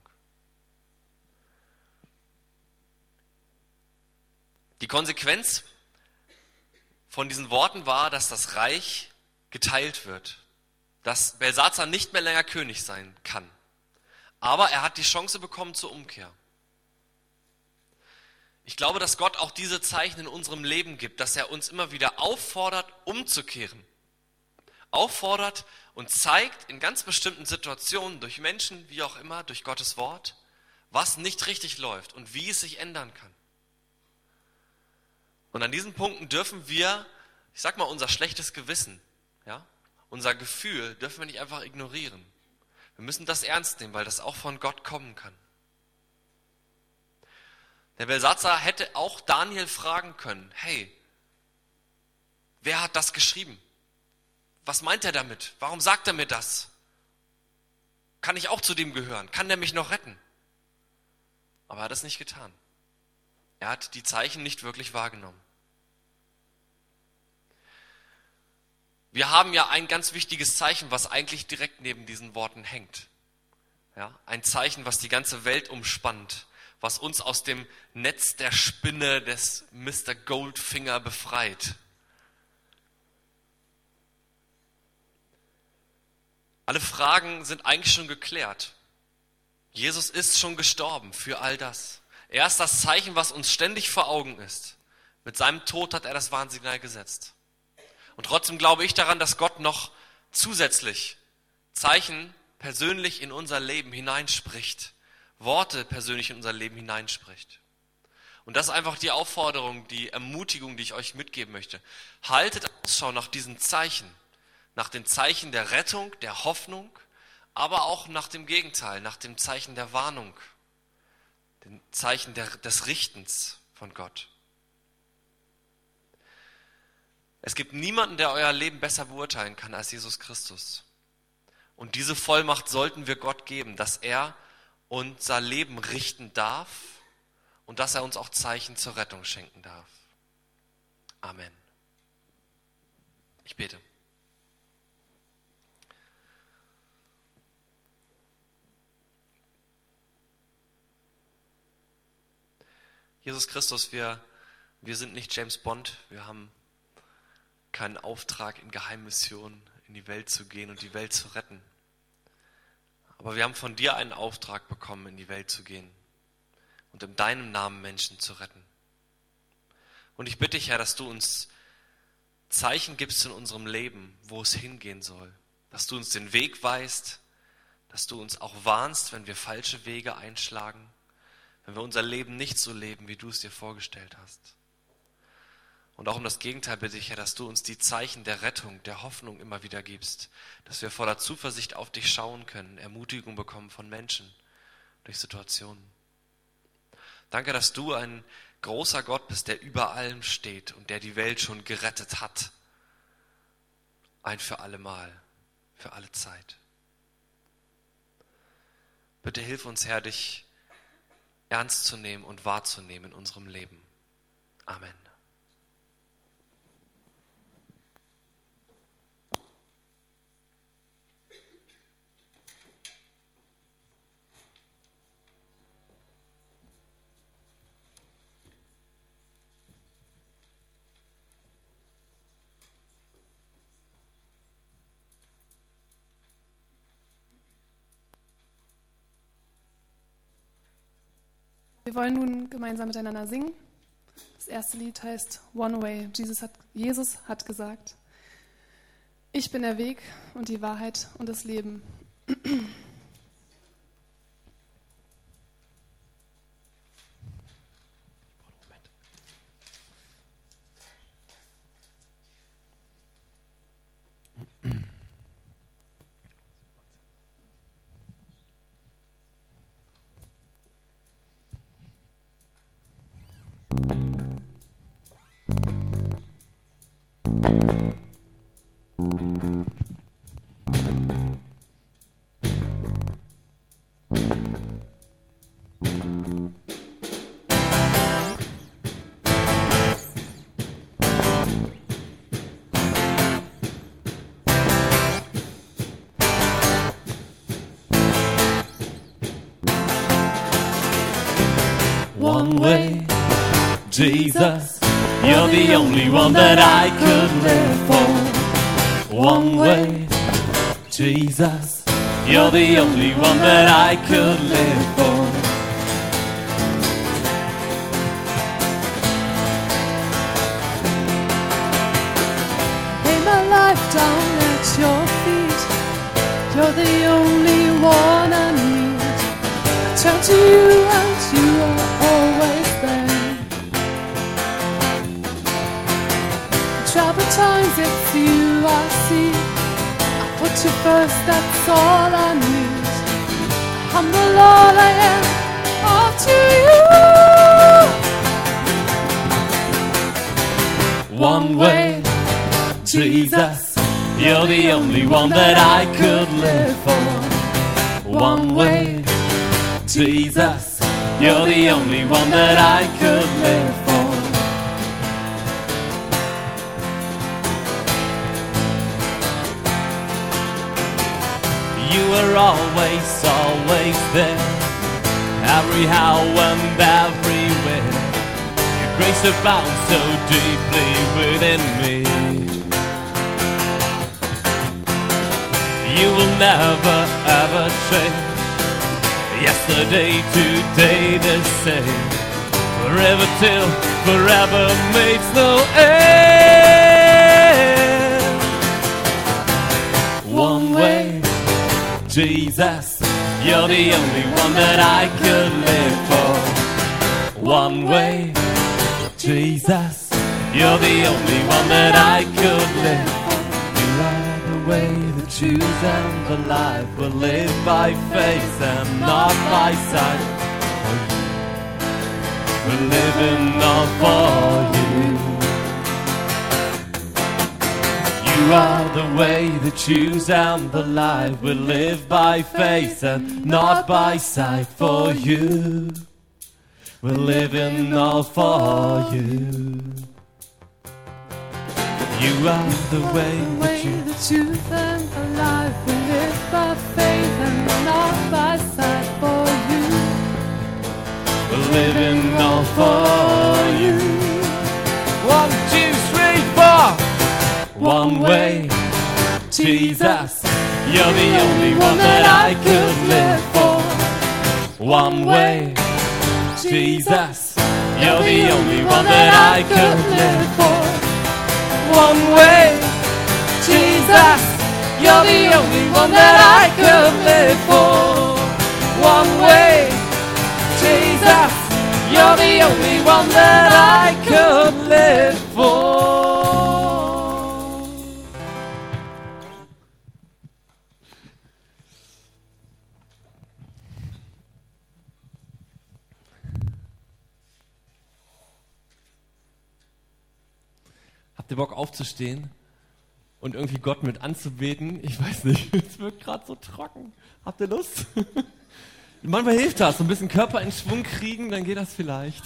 [SPEAKER 12] Die Konsequenz von diesen Worten war, dass das Reich geteilt wird. Dass Belsazar nicht mehr länger König sein kann. Aber er hat die Chance bekommen zur Umkehr. Ich glaube, dass Gott auch diese Zeichen in unserem Leben gibt, dass er uns immer wieder auffordert, umzukehren. Auffordert und zeigt in ganz bestimmten Situationen, durch Menschen, wie auch immer, durch Gottes Wort, was nicht richtig läuft und wie es sich ändern kann. Und an diesen Punkten dürfen wir, ich sag mal, unser schlechtes Gewissen, ja, unser Gefühl dürfen wir nicht einfach ignorieren. Wir müssen das ernst nehmen, weil das auch von Gott kommen kann. Der Belsazar hätte auch Daniel fragen können, hey, wer hat das geschrieben? Was meint er damit? Warum sagt er mir das? Kann ich auch zu dem gehören? Kann der mich noch retten? Aber er hat es nicht getan. Er hat die Zeichen nicht wirklich wahrgenommen. Wir haben ja ein ganz wichtiges Zeichen, was eigentlich direkt neben diesen Worten hängt. Ja, ein Zeichen, was die ganze Welt umspannt, was uns aus dem Netz der Spinne des Mr. Goldfinger befreit. Alle Fragen sind eigentlich schon geklärt. Jesus ist schon gestorben für all das. Er ist das Zeichen, was uns ständig vor Augen ist. Mit seinem Tod hat er das Warnsignal gesetzt. Und trotzdem glaube ich daran, dass Gott noch zusätzlich Zeichen persönlich in unser Leben hineinspricht. Worte persönlich in unser Leben hineinspricht. Und das ist einfach die Aufforderung, die Ermutigung, die ich euch mitgeben möchte. Haltet Ausschau nach diesen Zeichen. Nach den Zeichen der Rettung, der Hoffnung, aber auch nach dem Gegenteil, nach dem Zeichen der Warnung. den Zeichen des Richtens von Gott. Es gibt niemanden, der euer Leben besser beurteilen kann als Jesus Christus. Und diese Vollmacht sollten wir Gott geben, dass er unser Leben richten darf und dass er uns auch Zeichen zur Rettung schenken darf. Amen. Ich bete. Jesus Christus, wir sind nicht James Bond, wir haben keinen Auftrag in Geheimmissionen in die Welt zu gehen und die Welt zu retten. Aber wir haben von dir einen Auftrag bekommen, in die Welt zu gehen und in deinem Namen Menschen zu retten. Und ich bitte dich, Herr, dass du uns Zeichen gibst in unserem Leben, wo es hingehen soll. Dass du uns den Weg weist, dass du uns auch warnst, wenn wir falsche Wege einschlagen, wenn wir unser Leben nicht so leben, wie du es dir vorgestellt hast. Und auch um das Gegenteil bitte ich, Herr, dass du uns die Zeichen der Rettung, der Hoffnung immer wieder gibst, dass wir voller Zuversicht auf dich schauen können, Ermutigung bekommen von Menschen durch Situationen. Danke, dass du ein großer Gott bist, der über allem steht und der die Welt schon gerettet hat. Ein für alle Mal, für alle Zeit. Bitte hilf uns, Herr, dich ernst zu nehmen und wahrzunehmen in unserem Leben. Amen.
[SPEAKER 5] Wir wollen nun gemeinsam miteinander singen. Das erste Lied heißt One Way. Jesus hat gesagt, ich bin der Weg und die Wahrheit und das Leben.
[SPEAKER 4] One way, Jesus, you're the only one that I could live for. One way, Jesus, you're the only one that I could live for.
[SPEAKER 5] Lay my life down at your feet. You're the only one I need. I turn to you and you are always there. Troubled times, it's you I see. I put you first, that's all I need. I humble all I am, all to you.
[SPEAKER 4] One way, Jesus, you're the only one that I could live for. One way, Jesus, you're the only one that I could live for. You were always there, every how and everywhere. Your grace abounds so deeply within me. You will never ever change. Yesterday, today, the same. Forever till forever makes no end. One way, Jesus, you're the only one that I could live for. One way, Jesus, you're the only one that I could live for. You are the way, the truth and the life. We'll live by faith and not by sight. We're living all for you. You are the way, the truth, and the life. We live by faith and not by sight for you. We're living all for you. You are the way,
[SPEAKER 5] the truth, and the life. We live by faith and not by sight for you.
[SPEAKER 4] We're living all for you. 1, 2, 3, 4. One way, Jesus, you're the only one that I could live for. One way, Jesus, you're the only one that I could live for. One way, Jesus, you're the only one that I could live for. One way, Jesus, you're the only one that I could live for. Habt ihr Bock aufzustehen und irgendwie Gott mit anzubeten? Ich weiß nicht, es wird gerade so trocken. Habt ihr Lust? Manchmal hilft das, so ein bisschen Körper in Schwung kriegen, dann geht das vielleicht.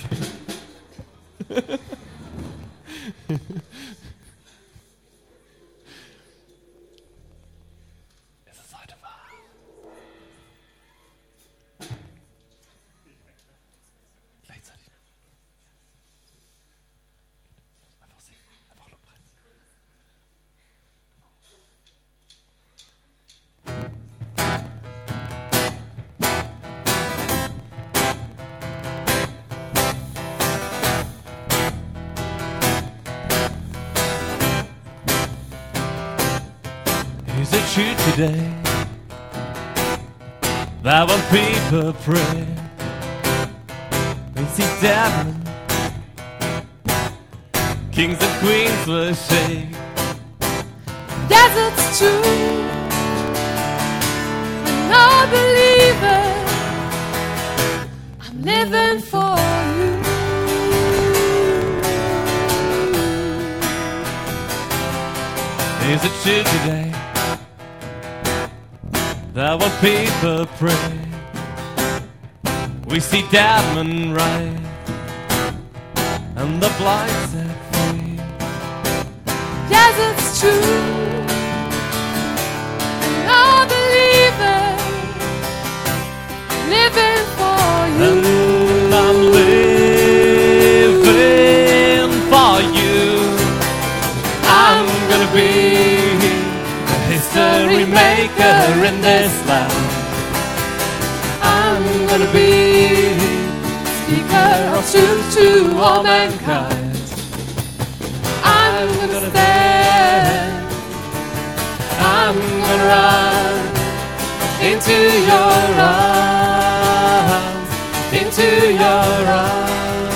[SPEAKER 4] Es ist heute wahr. Gleichzeitig. Einfach singen, einfach Lobpreis. Is it true today that when people pray, they see devil, kings and queens will shake?
[SPEAKER 5] Yes, it's true. And I believe it. I'm living for you.
[SPEAKER 4] Is it true today that when people pray, we see damn right and the blind set free?
[SPEAKER 5] Yes, it's true. And I believe it. Living for you.
[SPEAKER 4] And I'm living for you. I'm gonna be a history maker in this land. I'm gonna be speaker of truth to all mankind. I'm gonna stand. I'm gonna run into your arms, into your arms.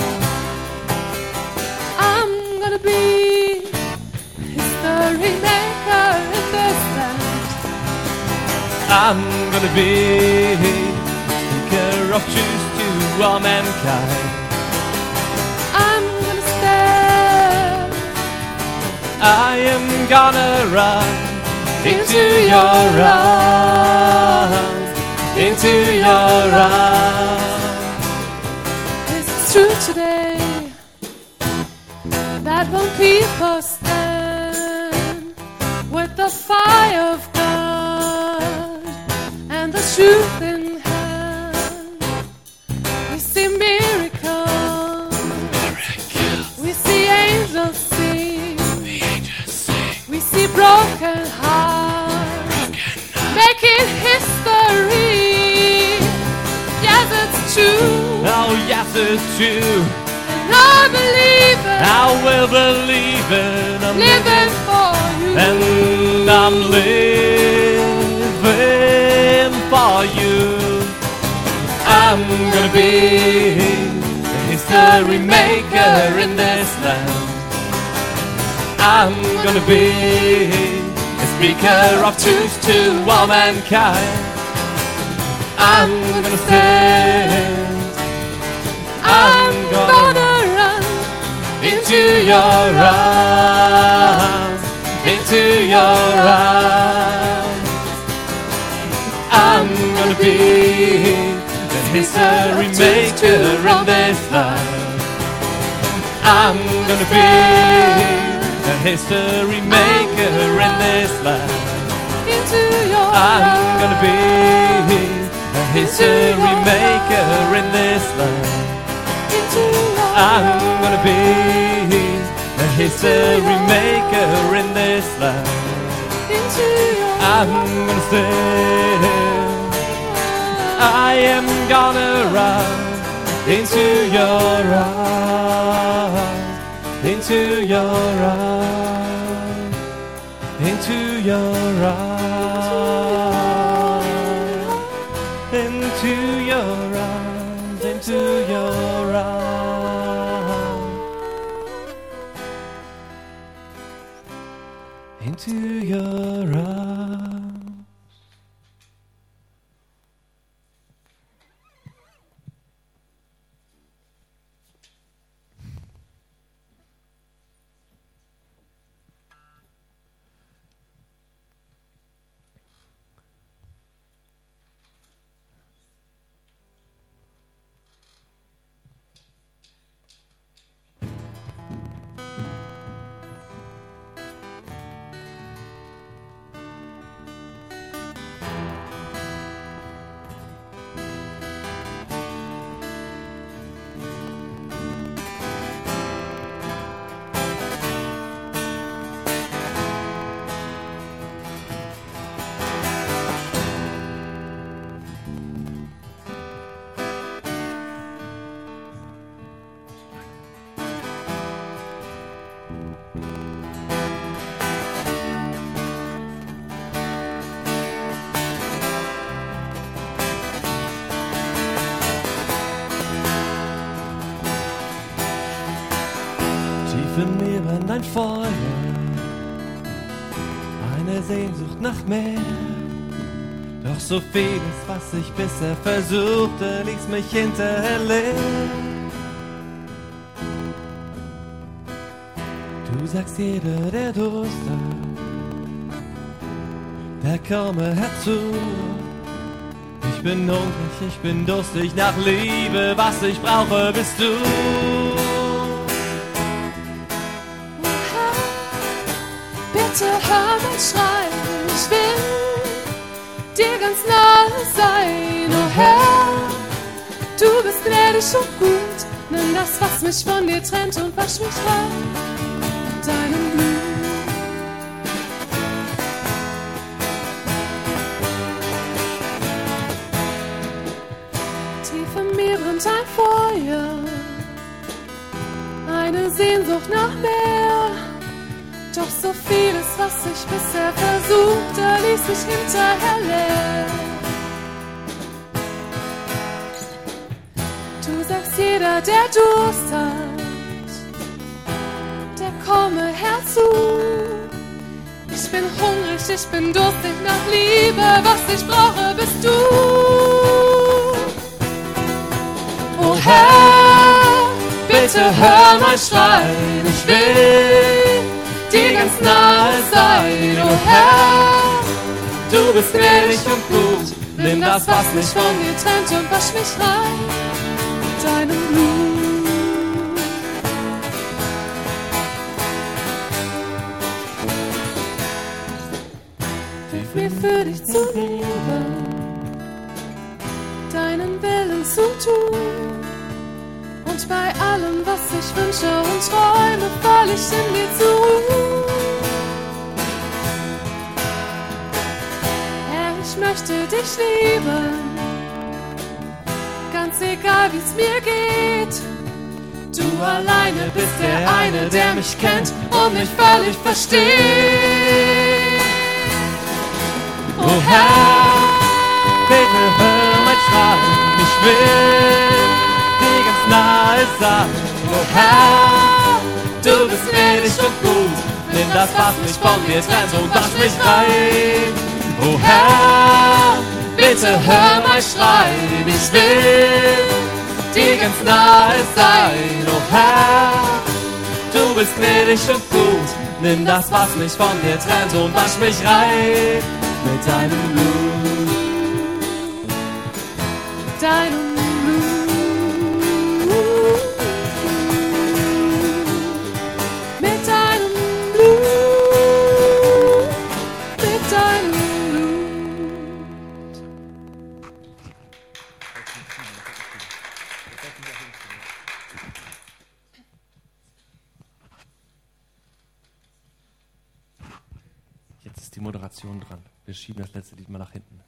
[SPEAKER 5] I'm gonna be history maker in this land.
[SPEAKER 4] I'm gonna be speaker of truth to all mankind.
[SPEAKER 5] I'm gonna stand.
[SPEAKER 4] I am gonna run into your arms, into your arms.
[SPEAKER 5] It's true today that when people stand with the fire of God and the truth in hand, we see miracles, we see angels sing, we see broken hearts making history. Yes, it's true.
[SPEAKER 4] Oh, yes, it's true.
[SPEAKER 5] And I believe it.
[SPEAKER 4] I will believe it. I'm
[SPEAKER 5] living for you.
[SPEAKER 4] And I'm living for you. I'm gonna be a history maker in this land. I'm gonna be a speaker of truth to all mankind. I'm gonna stand. I'm
[SPEAKER 5] gonna run into your arms, into your arms. I'm gonna be the history maker in this life. I'm gonna be the history maker in this life. I'm gonna be the history maker in this life. I'm gonna be the history maker in this life. I'm gonna say I am gonna run into your arms, into your arms, into your arms, into your arms, into your arms, into your arms.
[SPEAKER 4] In mir brennt ein Feuer, eine Sehnsucht nach mehr. Doch so vieles, was ich bisher versuchte, ließ mich hinterher leer. Du sagst, jeder, der Durst hat, der komme herzu. Ich bin hungrig, ich bin durstig nach Liebe, was ich brauche, bist du.
[SPEAKER 5] Bitte hör mein Schreien, ich will dir ganz nahe sein, oh Herr. Du bist gnädig und gut, nimm das, was mich von dir trennt und wasch mich rein in deinem Blut. Tief in mir brennt ein Feuer, eine Sehnsucht nach mehr. Doch so vieles, was ich bisher versuchte, ließ mich hinterher leer. Du sagst, jeder, der Durst hat, der komme herzu. Ich bin hungrig, ich bin durstig nach Liebe, was ich brauche, bist du. Oh Herr, bitte hör mein Schreien, ich will dir ganz nahe sein, oh Herr. Du bist gnädig und gut, nimm das, was mich von dir trennt und wasch mich rein mit deinem Blut. Hilf mir für dich zu lieben, deinen Willen zu tun. Und bei allem, was ich wünsche und träume, fall ich in dir zu. Herr, ich möchte dich lieben, ganz egal wie's mir geht. Du alleine bist der eine, der mich kennt und mich völlig versteht.
[SPEAKER 4] Oh Herr, bitte hör mein Schreien, ich will dir ganz nahe sein. Oh Herr, du bist gnädig und gut, nimm das, was mich von dir trennt und wasch mich rein. Oh Herr, bitte hör mein Schreien, ich will dir ganz nahe sein, oh Herr. Du bist gnädig und gut, nimm das, was mich von dir trennt und wasch mich rein mit deinem Blut.
[SPEAKER 5] Mit deinem Blut. Mit deinem Blut. Mit deinem Blut.
[SPEAKER 4] Jetzt ist die Moderation dran. Wir schieben das letzte Lied mal nach hinten.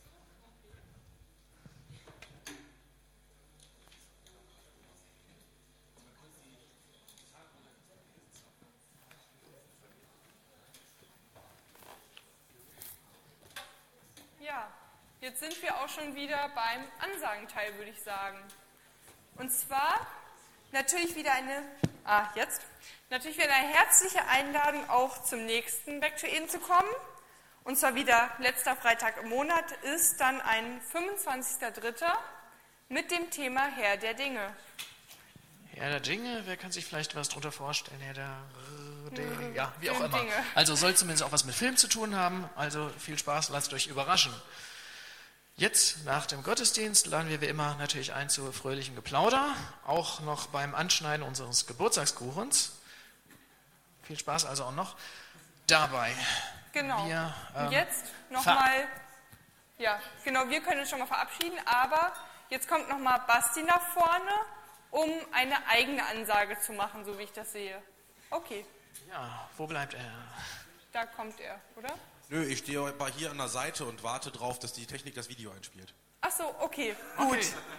[SPEAKER 1] Ja, jetzt sind wir auch schon wieder beim Ansagenteil, würde ich sagen. Und zwar natürlich wieder eine herzliche Einladung auch zum nächsten Back to Eden zu kommen. Und zwar wieder letzter Freitag im Monat ist dann ein 25.03. mit dem Thema Herr der Dinge.
[SPEAKER 3] Herr der Dinge, wer kann sich vielleicht was drunter vorstellen? Herr der Dinge, ja, wie auch immer.
[SPEAKER 1] Dinge.
[SPEAKER 3] Also soll zumindest auch was mit Film zu tun haben. Also viel Spaß, lasst euch überraschen. Jetzt, nach dem Gottesdienst, laden wir wie immer natürlich ein zu fröhlichem Geplauder, auch noch beim Anschneiden unseres Geburtstagskuchens. Viel Spaß also auch noch dabei.
[SPEAKER 1] Genau.
[SPEAKER 3] Wir,
[SPEAKER 1] und jetzt nochmal, ja, genau, wir können uns schon mal verabschieden, aber jetzt kommt nochmal Basti nach vorne, um eine eigene Ansage zu machen, so wie ich das sehe. Okay.
[SPEAKER 3] Ja, wo bleibt er?
[SPEAKER 1] Da kommt er, oder?
[SPEAKER 13] Nö, ich stehe mal hier an der Seite und warte drauf, dass die Technik das Video einspielt.
[SPEAKER 1] Ach so, okay, gut.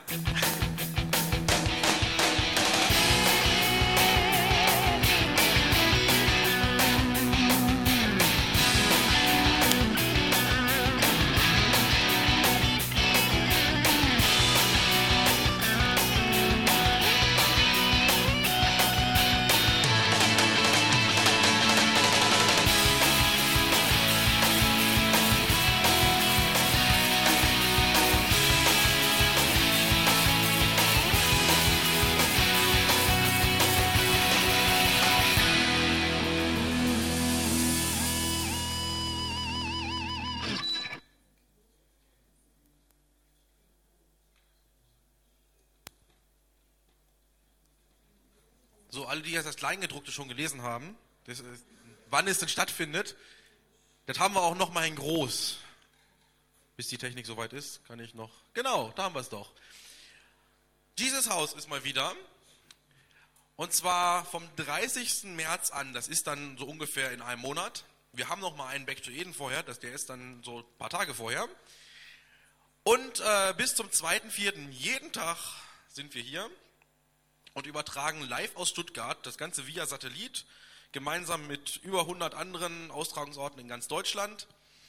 [SPEAKER 13] So, alle, die jetzt das Kleingedruckte schon gelesen haben, wann es denn stattfindet, das haben wir auch noch mal in groß. Bis die Technik soweit ist, kann ich noch... Genau, da haben wir es doch. Jesus Haus ist mal wieder. Und zwar vom 30. März an, das ist dann so ungefähr in einem Monat. Wir haben noch mal einen Back to Eden vorher, der ist dann so ein paar Tage vorher. Und bis zum 2.4. jeden Tag sind wir hier und übertragen live aus Stuttgart, das Ganze via Satellit, gemeinsam mit über 100 anderen Austragungsorten in ganz Deutschland.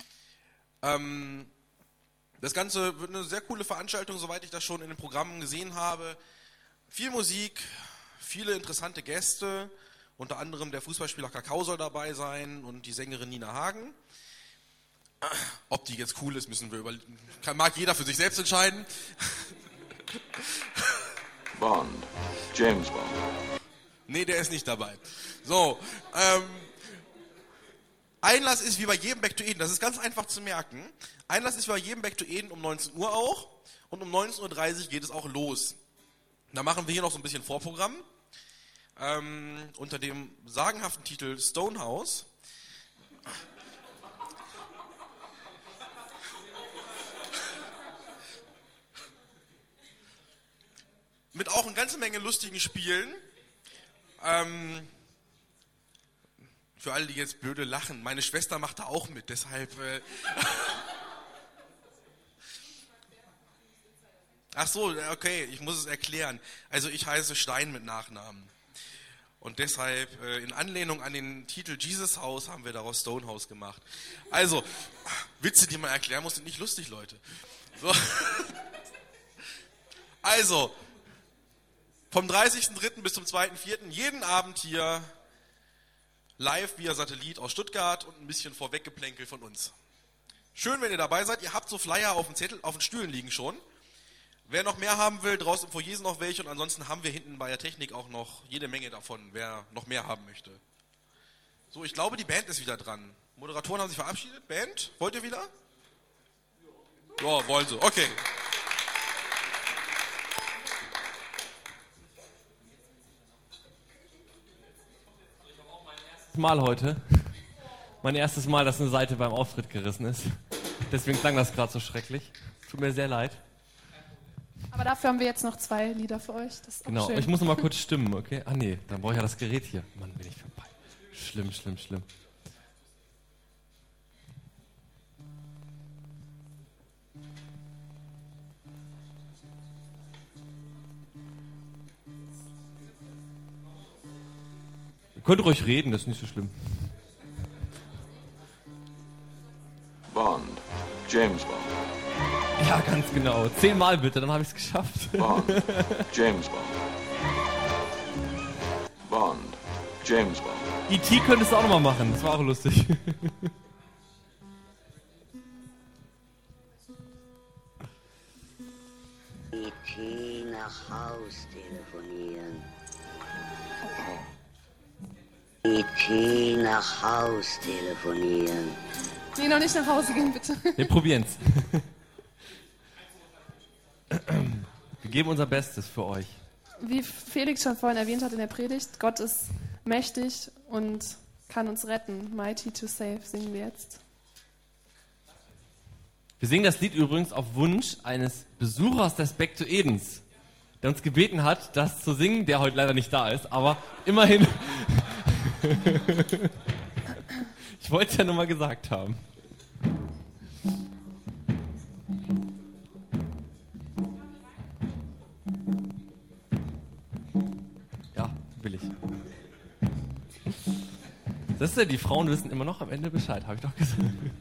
[SPEAKER 13] Das Ganze wird eine sehr coole Veranstaltung, soweit ich das schon in den Programmen gesehen habe. Viel Musik, viele interessante Gäste, unter anderem der Fußballspieler Kakao soll dabei sein und die Sängerin Nina Hagen. Ob die jetzt cool ist, mag jeder für sich selbst entscheiden.
[SPEAKER 11] Bond. James Bond.
[SPEAKER 13] Nee, der ist nicht dabei. So, Einlass ist wie bei jedem Back to Eden, das ist ganz einfach zu merken. Einlass ist wie bei jedem Back to Eden um 19 Uhr auch und um 19.30 Uhr geht es auch los. Da machen wir hier noch so ein bisschen Vorprogramm unter dem sagenhaften Titel Stonehouse. Mit auch eine ganze Menge lustigen Spielen. Für alle, die jetzt blöde lachen, meine Schwester macht da auch mit, deshalb... Ach so, okay, ich muss es erklären. Also ich heiße Stein mit Nachnamen. Und deshalb, in Anlehnung an den Titel Jesus House, haben wir daraus Stonehouse gemacht. Also, Witze, die man erklären muss, sind nicht lustig, Leute. So. Also... Vom 30.03. bis zum 2.04. jeden Abend hier live via Satellit aus Stuttgart und ein bisschen Vorweggeplänkel von uns. Schön, wenn ihr dabei seid. Ihr habt so Flyer auf dem Zettel, auf den Stühlen liegen schon. Wer noch mehr haben will, draußen im Foyer sind noch welche und ansonsten haben wir hinten bei der Technik auch noch jede Menge davon, wer noch mehr haben möchte. So, ich glaube, die Band ist wieder dran. Moderatoren haben sich verabschiedet. Band, wollt ihr wieder? Ja, wollen sie. Okay.
[SPEAKER 4] Mal heute. Mein erstes Mal, dass eine Seite beim Auftritt gerissen ist. Deswegen klang das gerade so schrecklich. Tut mir sehr leid.
[SPEAKER 5] Aber dafür haben wir jetzt noch 2 Lieder für euch. Das ist auch
[SPEAKER 4] Genau,
[SPEAKER 5] schön.
[SPEAKER 4] ich muss noch mal kurz stimmen, okay? Ah nee, dann brauche ich ja das Gerät hier. Mann, bin ich vorbei. Schlimm, schlimm, schlimm. Ihr könnt ruhig reden, das ist nicht so schlimm.
[SPEAKER 11] Bond. James Bond.
[SPEAKER 4] Ja, ganz genau. 10-mal bitte, dann habe ich es geschafft.
[SPEAKER 11] Bond. James Bond. Bond. James Bond.
[SPEAKER 4] E.T. könntest du auch nochmal machen, das war auch lustig.
[SPEAKER 6] E.T. nach Haus telefonieren. E.T. nach Haus telefonieren.
[SPEAKER 5] Nee, noch nicht nach Hause gehen, bitte.
[SPEAKER 4] Wir probieren's. Wir geben unser Bestes für euch.
[SPEAKER 5] Wie Felix schon vorhin erwähnt hat in der Predigt, Gott ist mächtig und kann uns retten. Mighty to save singen wir jetzt.
[SPEAKER 4] Wir singen das Lied übrigens auf Wunsch eines Besuchers des Back to Edens, der uns gebeten hat, das zu singen, der heute leider nicht da ist, aber immerhin. Ich wollte es ja nur mal gesagt haben. Ja, will ich. Das ist ja, die Frauen wissen immer noch am Ende Bescheid, habe ich doch gesagt.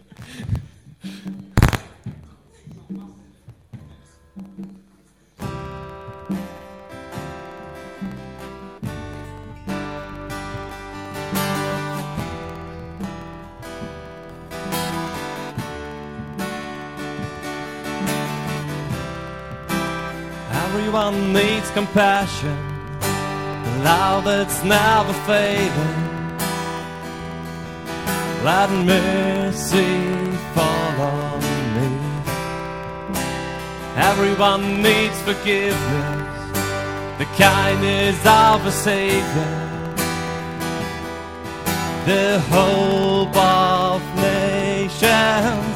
[SPEAKER 4] Everyone needs compassion, love that's never fading. Let mercy fall on me. Everyone needs forgiveness, the kindness of a Savior, the hope of nations.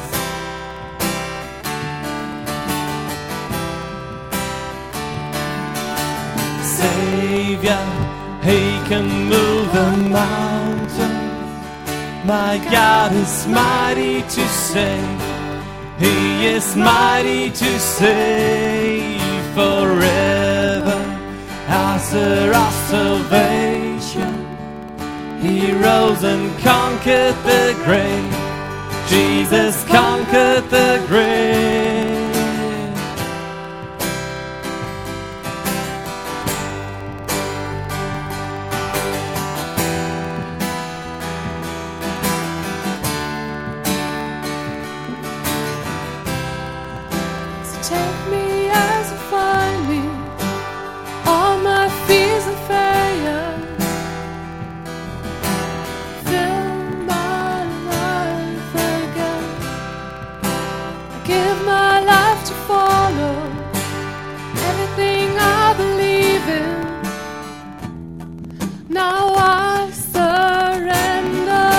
[SPEAKER 4] Savior, He can move the mountains. My God is mighty to save. He is mighty to save forever. Author of salvation, He rose and conquered the grave. Jesus conquered the grave.
[SPEAKER 5] Take me as you find me, all my fears and failures. Fill my life again. I give my life to follow everything I believe in. Now I surrender.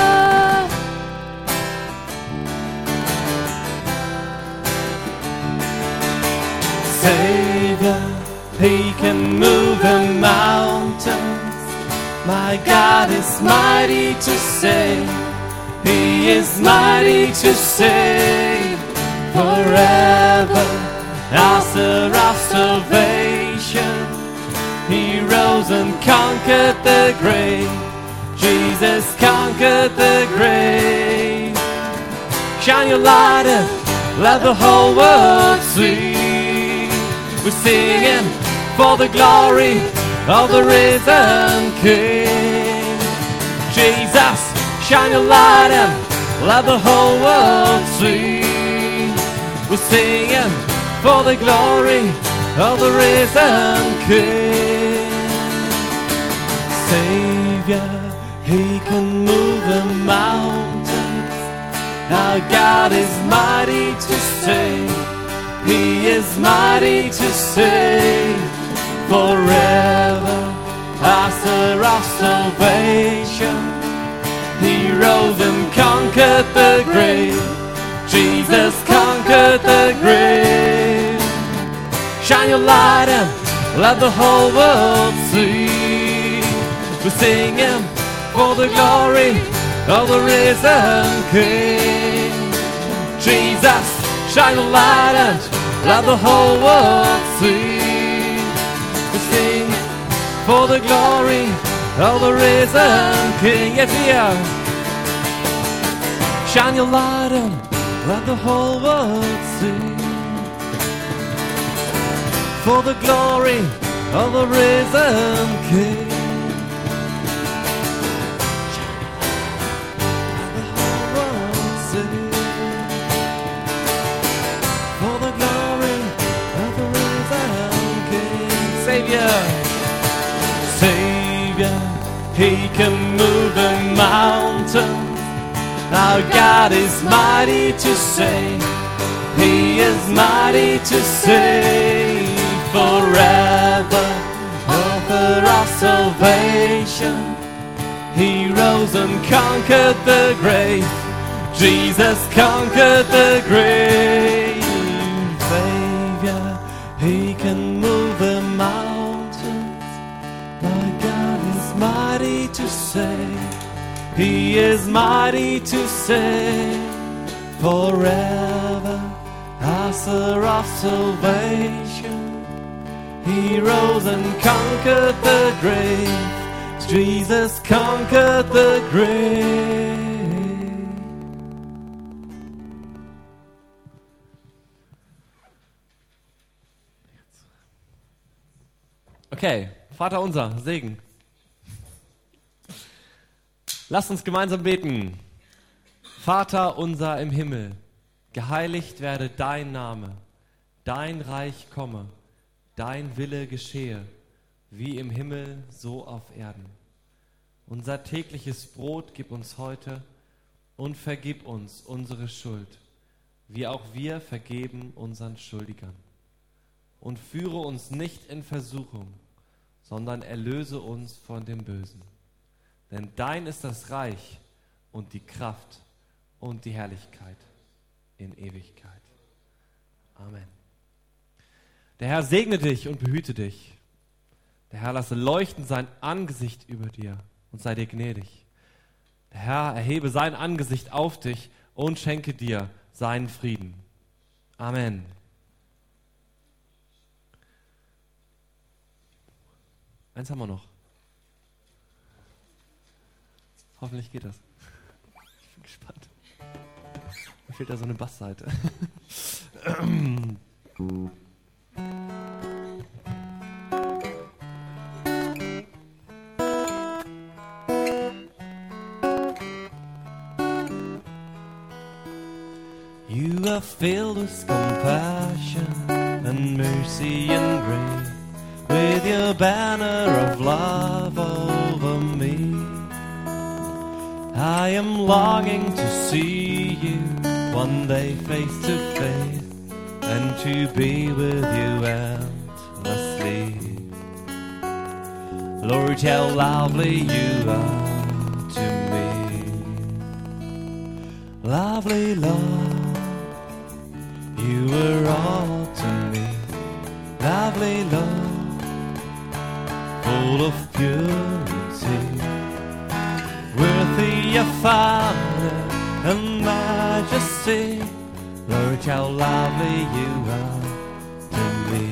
[SPEAKER 5] Savior, He can move the mountains. My God is mighty to save. He is mighty to save forever. Author of salvation, He rose and conquered the grave. Jesus conquered the grave. Shine your light and let the whole world see. We're singing for the glory of the risen King. Jesus, shine your light and let the whole world see. We're singing for the glory
[SPEAKER 4] of the risen King. Savior, He can move the mountains. Our God is mighty to save. He is mighty to save. Forever, author of salvation. He rose and conquered the grave. Jesus conquered the grave. Shine your light and let the whole world see. We're singing for the glory of the risen King. Jesus, shine your light and let the whole world see. We're singing for the glory of the risen King. Yes, we are. Shine your light and let the whole world see. For the glory of the risen King. Let the whole world see. For the glory of the risen King. Savior, Savior, He can move the mountains. Our God is mighty to save. He is mighty to save. Forever, author of salvation. He rose and conquered the grave. Jesus conquered the grave. Savior, He can move the mountains. My God is mighty to save. He is mighty to save. Forever, author of salvation. He rose and conquered the grave. Jesus conquered the grave. Okay, Vater unser, Segen. Lasst uns gemeinsam beten. Vater unser im Himmel, geheiligt werde dein Name, dein Reich komme. Dein Wille geschehe, wie im Himmel, so auf Erden. Unser tägliches Brot gib uns heute und vergib uns unsere Schuld, wie auch wir vergeben unseren Schuldigern. Und führe uns nicht in Versuchung, sondern erlöse uns von dem Bösen. Denn dein ist das Reich und die Kraft und die Herrlichkeit in Ewigkeit. Amen. Der Herr segne dich und behüte dich. Der Herr lasse leuchten sein Angesicht über dir und sei dir gnädig. Der Herr erhebe sein Angesicht auf dich und schenke dir seinen Frieden. Amen. Eins haben wir noch. Hoffentlich geht das. Ich bin gespannt. Mir fehlt da so eine Bassseite. You are filled with compassion and mercy and grace, with your banner of love over me. I am longing to see you one day face to face, and to be with you endlessly. Lord, how lovely you are to me. Lovely Lord, you are all to me. Lovely Lord, full of purity, worthy of honor and majesty. Lord, how lovely you are to me.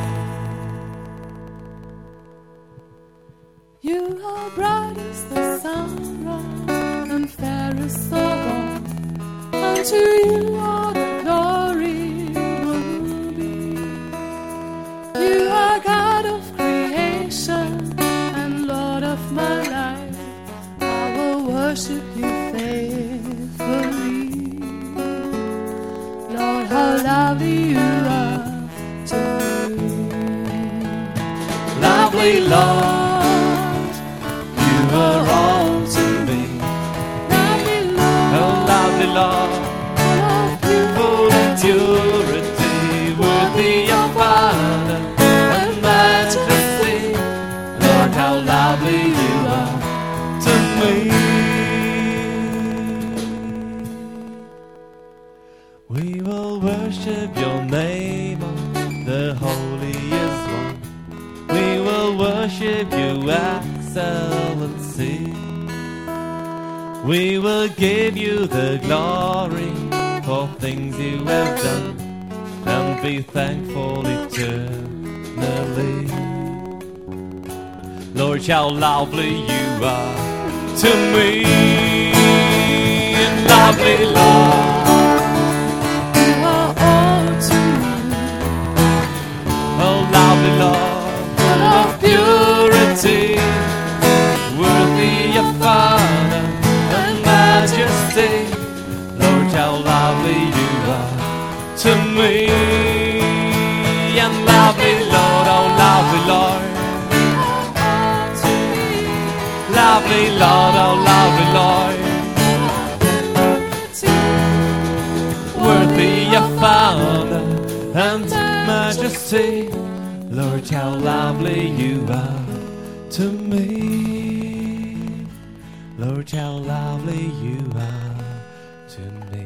[SPEAKER 5] You are bright as the sunrise and fairest of all. Unto you all the glory will be. You are God of creation and Lord of my life. I will worship you faithfully. Lord, how lovely you are to me.
[SPEAKER 4] lovely Lord, you are all to me. Oh, lovely Lord, full of purity, worthy of honor and majesty. Lord, how lovely you are to me. We will worship your name, the holiest one. We will worship your excellency. We will give you the glory for things you have done and be thankful eternally. Lord, how lovely you are to me. And lovely Lord, lovely Lord, full of purity, worthy of honor and majesty. Lord, how lovely you are to me. And lovely Lord, oh lovely Lord, lovely Lord, oh lovely Lord, worthy of honor and majesty. Lord, how lovely you are to me. Lord, how lovely you are to me.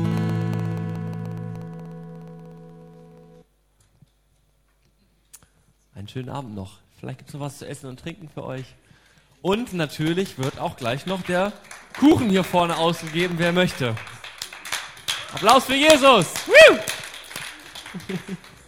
[SPEAKER 4] Einen schönen Abend noch. Vielleicht gibt es noch was zu essen und trinken für euch. Und natürlich wird auch gleich noch der Kuchen hier vorne ausgegeben, wer möchte. Applaus für Jesus! Woo!